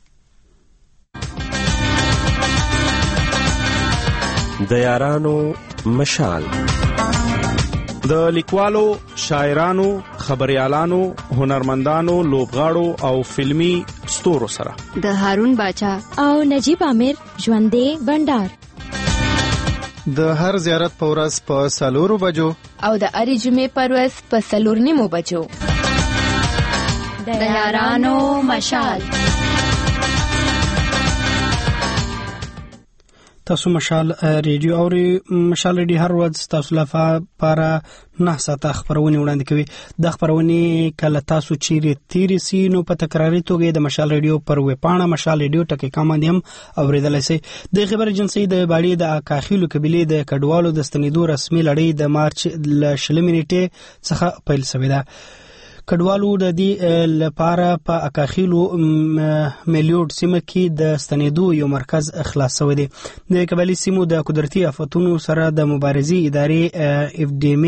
[SPEAKER 9] د یارانو مشال د لیکوالو، شاعرانو، خبريالانو، هنرمندانو، لوبغاړو او فلمی ستورو سره
[SPEAKER 22] د هارون باچا
[SPEAKER 4] او نجیب عامر ژوندې بندر
[SPEAKER 6] د هر زیارت په ورځ په سالورو بجو
[SPEAKER 22] او د اړې جمعې په ورځ په سلور نیمو بجو
[SPEAKER 4] د یارانو مشال.
[SPEAKER 1] تاسو مشال ریډیو او مشال ریډیو هر ورځ تاسو لپاره نه ساته خبرونه وړاندې کوي. د خبرونه کله تاسو چیرې تیرې سي نو په تکراري توګه د مشال ریډیو پر ویبپاڼه مشال ریډیو ټکی کام باندې هم اوریدلای شئ. د خبر ایجنسی د باړې د اکاخیلو قبيله د کډوالو د ستنیدو رسمي لړۍ د مارچ ل شلمې نیټه څخه پیل شوې ده. کډوالو د دې لپاره په اکاخیلو میلیوډ سیمه کې د ستنیدو یو مرکز خلاص شوی دی. د قبایلی سیمو د قدرتي آفتونو سره د مبارزې ادارې اف ډي ام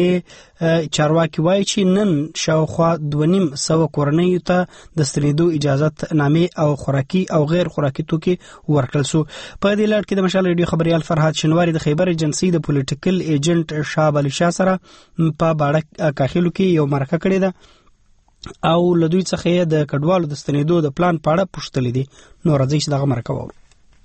[SPEAKER 1] ای چارواکي وایي چې نن شاوخوا دوه نیم سوه کورنیو ته د ستنیدو اجازت نامې او خوراکي او غیر خوراکي توکي ورکړل شو. په دې لړ کې د مشال ریډیو خبريال فرهاد شنواری د خیبر ایجنسی د پولیټیکل ایجنټ شاه علي شاه سره په باړه اکاخیلو کې یو مرکه کړې ده او لدوی څخه د کډوالو د ستنیدو د پلان په اړه پوښتنه دي. نو راځي چې دغه مرکه وو.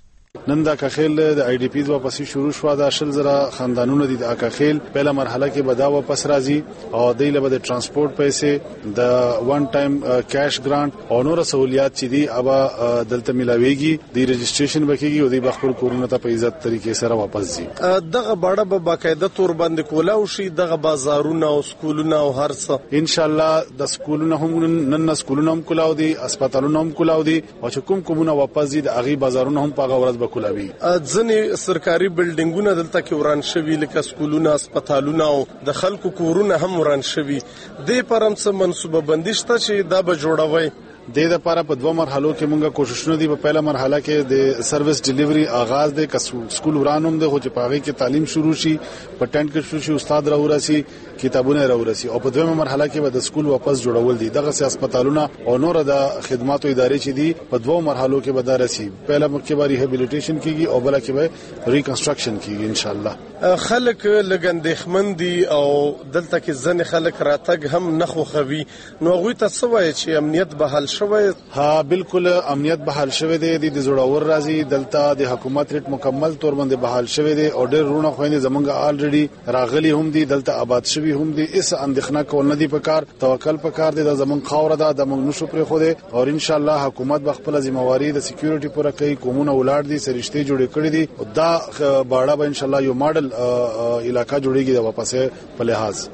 [SPEAKER 14] نن د اکاخیل د آی ډی پیز واپسی شروع شو. د شل زره خاندانونو د اکاخیل په مرحله کې بدا واپس راځي او د لبد ترانسپورت پیسې د وان ټایم کیش ګرانټ او نور سہولیات چې دي ابا دلته ملاويږي. د رجسټریشن وکړي او د خپل کورونه ته په عزت طریقې سره واپس ځي.
[SPEAKER 24] دغه باړه به باقاعده تور باندې کولا او شي دغه بازارونه او سکولونه او هر څه
[SPEAKER 14] ان شاء الله د سکولونه هم نن سکولونه هم کولاو دي هسپتالونه هم کولاو دي او چې کوم کومونه واپس دي د اغي بازارونه هم په غوړز کولاوي.
[SPEAKER 24] ځنې سرکاري بلډینګونه دلته کې وران شوي لکه سکولونه هسپتالونه او د خلکو کورونه هم وران شوي. د پرم څه منصوبه بندي شته چې دا به جوړوي.
[SPEAKER 14] د لپاره په دوه مرحلو کې مونږه کوششونه دي. په پهله مرحله کې د سرویس ډیلیوري آغاز د سکول ورانوم د خو چې پاغي کې تعلیم شروع شي په ټنټ کې شروع شي استاد راورسي کتابونه راورسي او په دویمه مرحله کې به د سکول واپس جوړول دي. دغه هسپتالونه او نور د خدماتو ادارې چې دي په دوه مرحلو کې به دارسي. پهله مکه به ریهابیلیټیشن کیږي او بل کې به ریکنسټرکشن کیږي ان شاء الله.
[SPEAKER 24] خلک لګندېخمن دي او دلته کې ځنې خلک راتګ هم نه خوخوي. نو غوي ته سوای چې امنیت بحال شوی.
[SPEAKER 14] ها بالکل امنیت بحال شوی دی. د زړور راځي دلته د حکومت ریټ مکمل تور باندې بحال شوی دی او ډېر رونه خوينه زمونږ الریډي راغلي هم دي دلته آباد شوی هم دي. اس اندېښنه کول نه دي پکار توکل پکار دي د زمونږ خاور ده د موږ نشو پرې خو دي او ان شاء الله حکومت بخپل ذمہواری د سکیورټي پوره کوي. کومونه ولاد دي سرشتي جوړ کړی دي او دا باړه به ان شاء الله یو ماډل علاقہ جوړیږي د واپسې په لحاظ.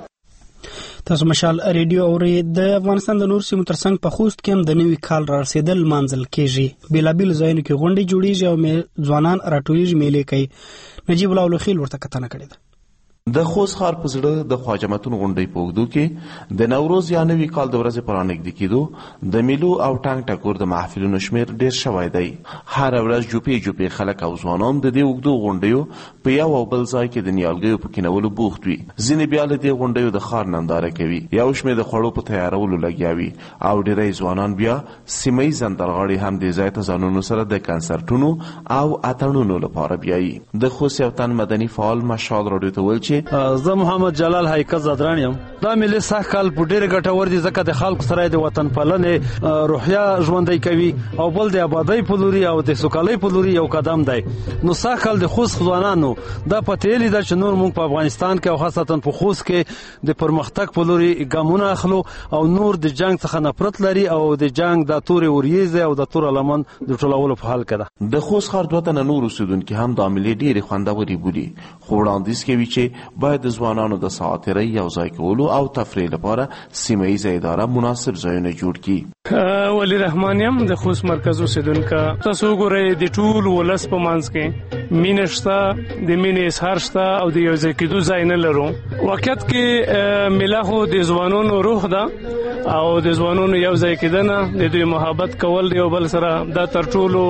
[SPEAKER 1] تاسو مشال ریډیو اوري. د افغانستان د نور سیمو ترڅنګ په خوست کې هم د نوي کال را رسیدل مانځل کېږي. بېلابېل ځایونو کې غونډې جوړیږي او ځوانان راټولیږي میلې کوي. نجیب الله لوخیل ورته کتنه کړې ده.
[SPEAKER 3] د خوست ښار په زړه د خواجه متون غونډۍ په اوږدو کې د نوروز یا نوي کال د ورځې په رانږدې کېدو د میلو او ټانګ ټکور د محفلونو شمېر ډېر شوی دی. هره ورځ جوپې جوپې خلک او ځوانان د دې اوږدو غونډیو په یو او بل ځای کې د نیالګیو په کینولو بوخت وي. ځینې بیا له دې غونډیو د ښار ننداره کوي، یو شمېر د خوړو په تیارولو لګیا وي او ډېری ځوانان بیا سیمه ییز سندرغاړي هم دې ځای ته ځانونو سره د کنسرټونو او اتڼونو لپاره بیایي. د خوست یو تن مدني فعال مشال راډیو ته ویل چې
[SPEAKER 5] زه محمد جلال حقیقت زادران یم. دا ملي سخت کال په ډېر ګټور دي ځکه د خلکو سره د وطن پالنې روحیه ژوندۍ کوي او بل د آبادۍ په لوري او د سوکالۍ په لوري یو قدم دی. نو سخت کال د خوست ځوانانو دا پته یې لیده چې نور موږ په افغانستان کې او خاصتا په خوست کې د پرمختګ په لوري ګامونه اخلو او نور د جنگ څخه نفرت لري او د جنگ د تورې وریځې او د تور لمن د ټولولو په حال کې ده.
[SPEAKER 3] د خوست ښار دوه تنه نور اوسېدونکي هم دا ملي ډېرې خوندورې بولي، خو وړاندیز کوي چې باید د ځوانانو د ساعترۍ یو ځای کولو او تفریح لپاره سیمه ییزه اداره مناسب ځایونه جوړ کړي.
[SPEAKER 16] ولی رحمان یم د خوست مرکز اوسېدونکی. تاسو وګورئ د ټول ولس په منځ کې مینه شته، د مینې اظهار شته او د یو ځای کېدو ځای نه لرو. واقعیت کې میله خو د ځوانانو روح ده او د ځوانانو یو ځای کېدنه د دوی محبت کول د یو بل سره دا تر ټولو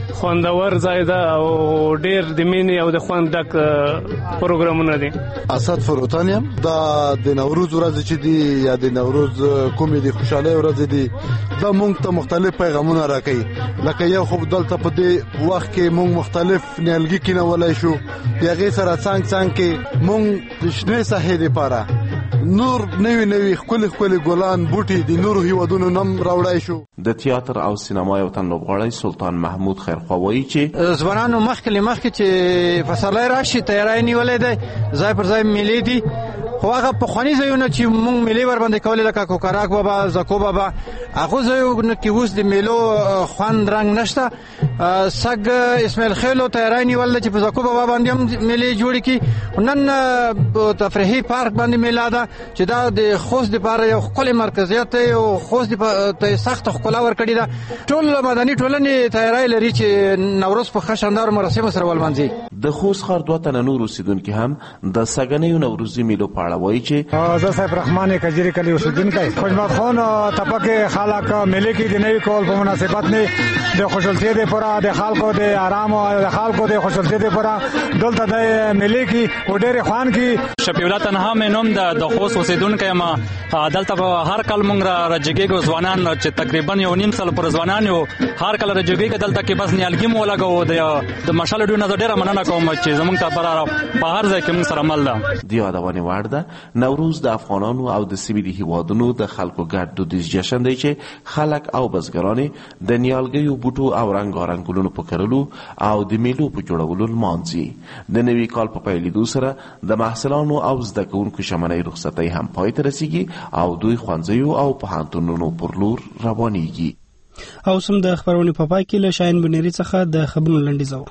[SPEAKER 16] خوندور ځای ده او ډېر د مینې او د خوند ډک پروګرامونه دي.
[SPEAKER 17] اسد فروتان یم. دا د نوروز ورځ چې دی یا د نوروز کومې د خوشحالۍ ورځ دی دا مونږ ته مختلف پیغامونه راکوي. لکه یو خو دلته په دې وخت کې مونږ مختلف نیالګي کینولی شو، د هغې سره څنګ څنګ کې مونږ د شنې ساحې دپاره نور نوی نوی ښکلي ښکلي ګلان بوټي د نورو هیوادونو نم راوړی شو.
[SPEAKER 3] د تیاتر او سینما یو تن لوبغاړی سلطان محمود خیرخوا وایي چې
[SPEAKER 25] ځوانانو مخکې له مخکې چې پسرلی راشي تیاری نیولی دی، ځای پر ځای میلې دي، خو هغه پخواني ځایونه چې موږ میلې ورباندې کولې لکه کوکراک بابا، زکو بابا، هغو ځایونه کې اوس د میلو خوند رنګ نشته. سګ اسماعیل خیلو تیاری نیول دی چې په زکو بابا باندې هم میلې جوړې کړي. نن تفریحي پارک باندې میله ده چې دا د خوست دپاره یو ښکلی مرکزیت دی او خوست ته سخته ښکلا ورکړې ده. ټول مدني ټولنې تیاری لري چې نوروز په ښه شاندارو مراسمو سره ولمانځي.
[SPEAKER 3] د خوست ښار دوه تنه نور اوسېدونکي هم د سږنیو نوروزي میلو په اړه وایي چې
[SPEAKER 26] زه صاحب رحمان کجیري کلي اوسېدونکی. خوشمت خان ټپکې خلک میلې کې د نوي کال په مناسبت نه د خوشحالۍ دپاره د خلکو د آرام او د خلکو د خوشحالۍ دپاره دلته د میلې کې او ډېرې خوند کې.
[SPEAKER 27] شفیع الله تنها مې نوم د خوست اوسېدونکی یم. دلته به هر کال موږ راجګېږو ځوانان چې تقریبا یو نیم سل پر ځوانان یو هر کله راجګېږو دلته کې بس نیالګي مو ولګوو. د مشال ډیو نه ډېره مننه کوم چې زموږ ته په هر ځای کې موږ سره مل ده.
[SPEAKER 3] د یادونې وړ ده نوروز د افغانانو او د سویلي هیوادونو د خلکو ګډ دودیز جشن دی چې خلک او بزګران د نیالګیو بوټو او رنګارنګ ګلونو په کرلو او د میلو په جوړولو لمانځي. د نوي کال په پیلېدو سره د محصلانو او زده کوونکو شمنۍ رخصتۍ هم پای ته رسیږي او دوی ښوونځیو او پوهنتونونو پر لور روانېږي.
[SPEAKER 1] او سم د خبرونې په پای کې له شاهین بنيري څخه د خبرونو لنډیز اورو.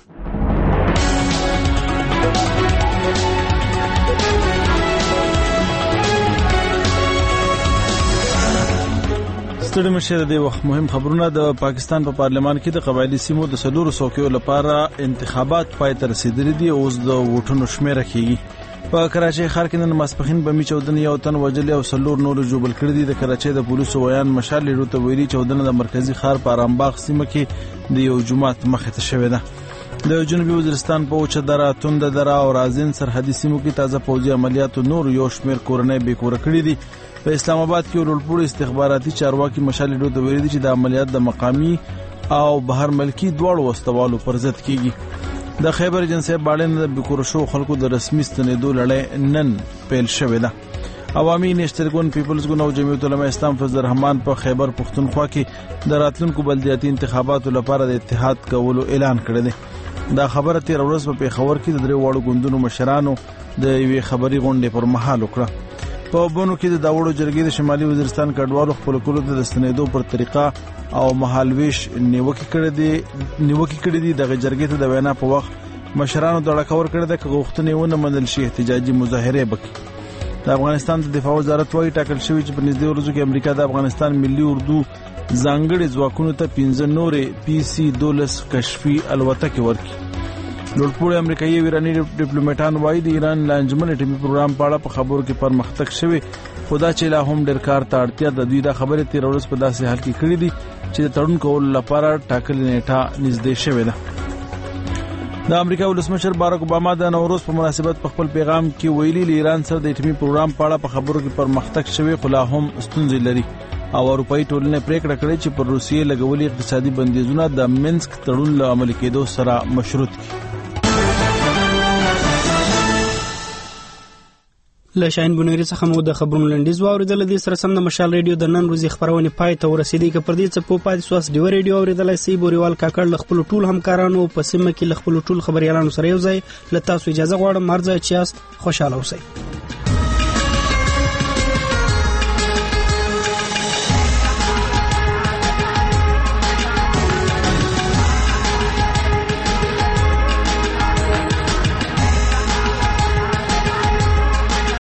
[SPEAKER 2] ستړي مشه د وخت مهم خبرونه. د پاکستان په پا پارلمان کې د قبایلی سیمو د سلورو څوکیو لپاره انتخابات پای ته رسیدلي دي او اوس د ووټونو شمیره کیږي. په کراچۍ ښار کې نن ماسپښین بمي چودنې یو تن وژلي او څلور نور ژوبل کړي دي. د کراچۍ د پولیسو ویان مشال لیډو ته ویلي چودنه د مرکزي ښار په ارامباغ سیمه کې د یو جومات مخې ته شوې ده. د جنوبي وزیرستان په اوچه دره، تونده دره او رازین سرحدي سیمو کې تازه پوځي عملیاتو نور یو شمېر کورنۍ بې کوره کړي دي. په اسلام آباد کې ورولپوړي استخباراتي چارواکي مشال لیډو ته ویلي دي چې د عملیات د مقامي او بهر ملکی دواړو وسوالو پر ضد کیږي. د خیبر ایجنسی باندې د بکور شو خلکو د رسمي ستنېدو لړۍ نن پیل شوې ده. عوامي نېشنل ګوند پیپلز ګوند او جمعیت العلماء اسلام فضل الرحمن په خیبر پښتونخوا کې د راتلونکو بلدیاتي انتخاباتو لپاره د اتحاد کولو اعلان کړی دی. دا خبره تیر ورځ په پیښور کې د درې واړو ګوندونو مشرانو د یوې خبري غونډې پر مهال وکړه. په بونو کې د داوړو جرګې د شمالي وزیرستان کډوالو خپل کولو د ستنېدو پر طریقه او مهالويش نیوکه کړې دي نیوکه کړې دي. د جرګې ته د وینا په وخت مشرانو د لکور کړې ده چې غوښتنې ونه منل شي احتجاجي مظاهره وکړي. د افغانستان د دفاع وزارت وايي ټاکل شوی چې په نږدې ورځو کې امریکا د افغانستان ملي اردو ځانګړي ځواکونو ته پنځه نورې پی سي دولس کشفي الوتکې ورکړي. لوړپوړي امریکایي او ایراني ډیپلوماټان وایي د ایران لانجمن اټومي پروګرام په اړه په خبرو کې پرمختګ شوی، خدا چې لا هم ډېر کار ته اړتیا ده. دوی دا خبرې تیر ورځ په داسې حال کې کړې دي چې د تړون کولو لپاره ټاکلې نیټه نږدې شوې ده. د امریکا ولسمشر باراک اوباما د نوروز په مناسبت په خپل پیغام کې ویلي ل ایران سره د اټومي پروګرام په اړه په خبرو کې پرمختګ شوی، خو لا هم ستونزې لري او اروپאי ټولنې پریکړه کړې چې پر روسیې لګولي اقتصادي بندیزونه د مینسک تړون له عملي کېدو سره مشروط کړي.
[SPEAKER 1] له شاهین بنوري څخه مو د خبرونو لنډیز واوریدل. د سره سم د مشال ریډیو د نن ورځې خبرونه پای ته ورسېدې. که پر دې څه په پاتې سواس دی ریډیو اوریدلای سي بوريوال کاکړ ل خپل ټول همکارانو په سیمه کې ل خپل ټول خبريالانو سره یو ځای ل تاسو اجازه غواړم مرزه چاست خوشاله اوسئ.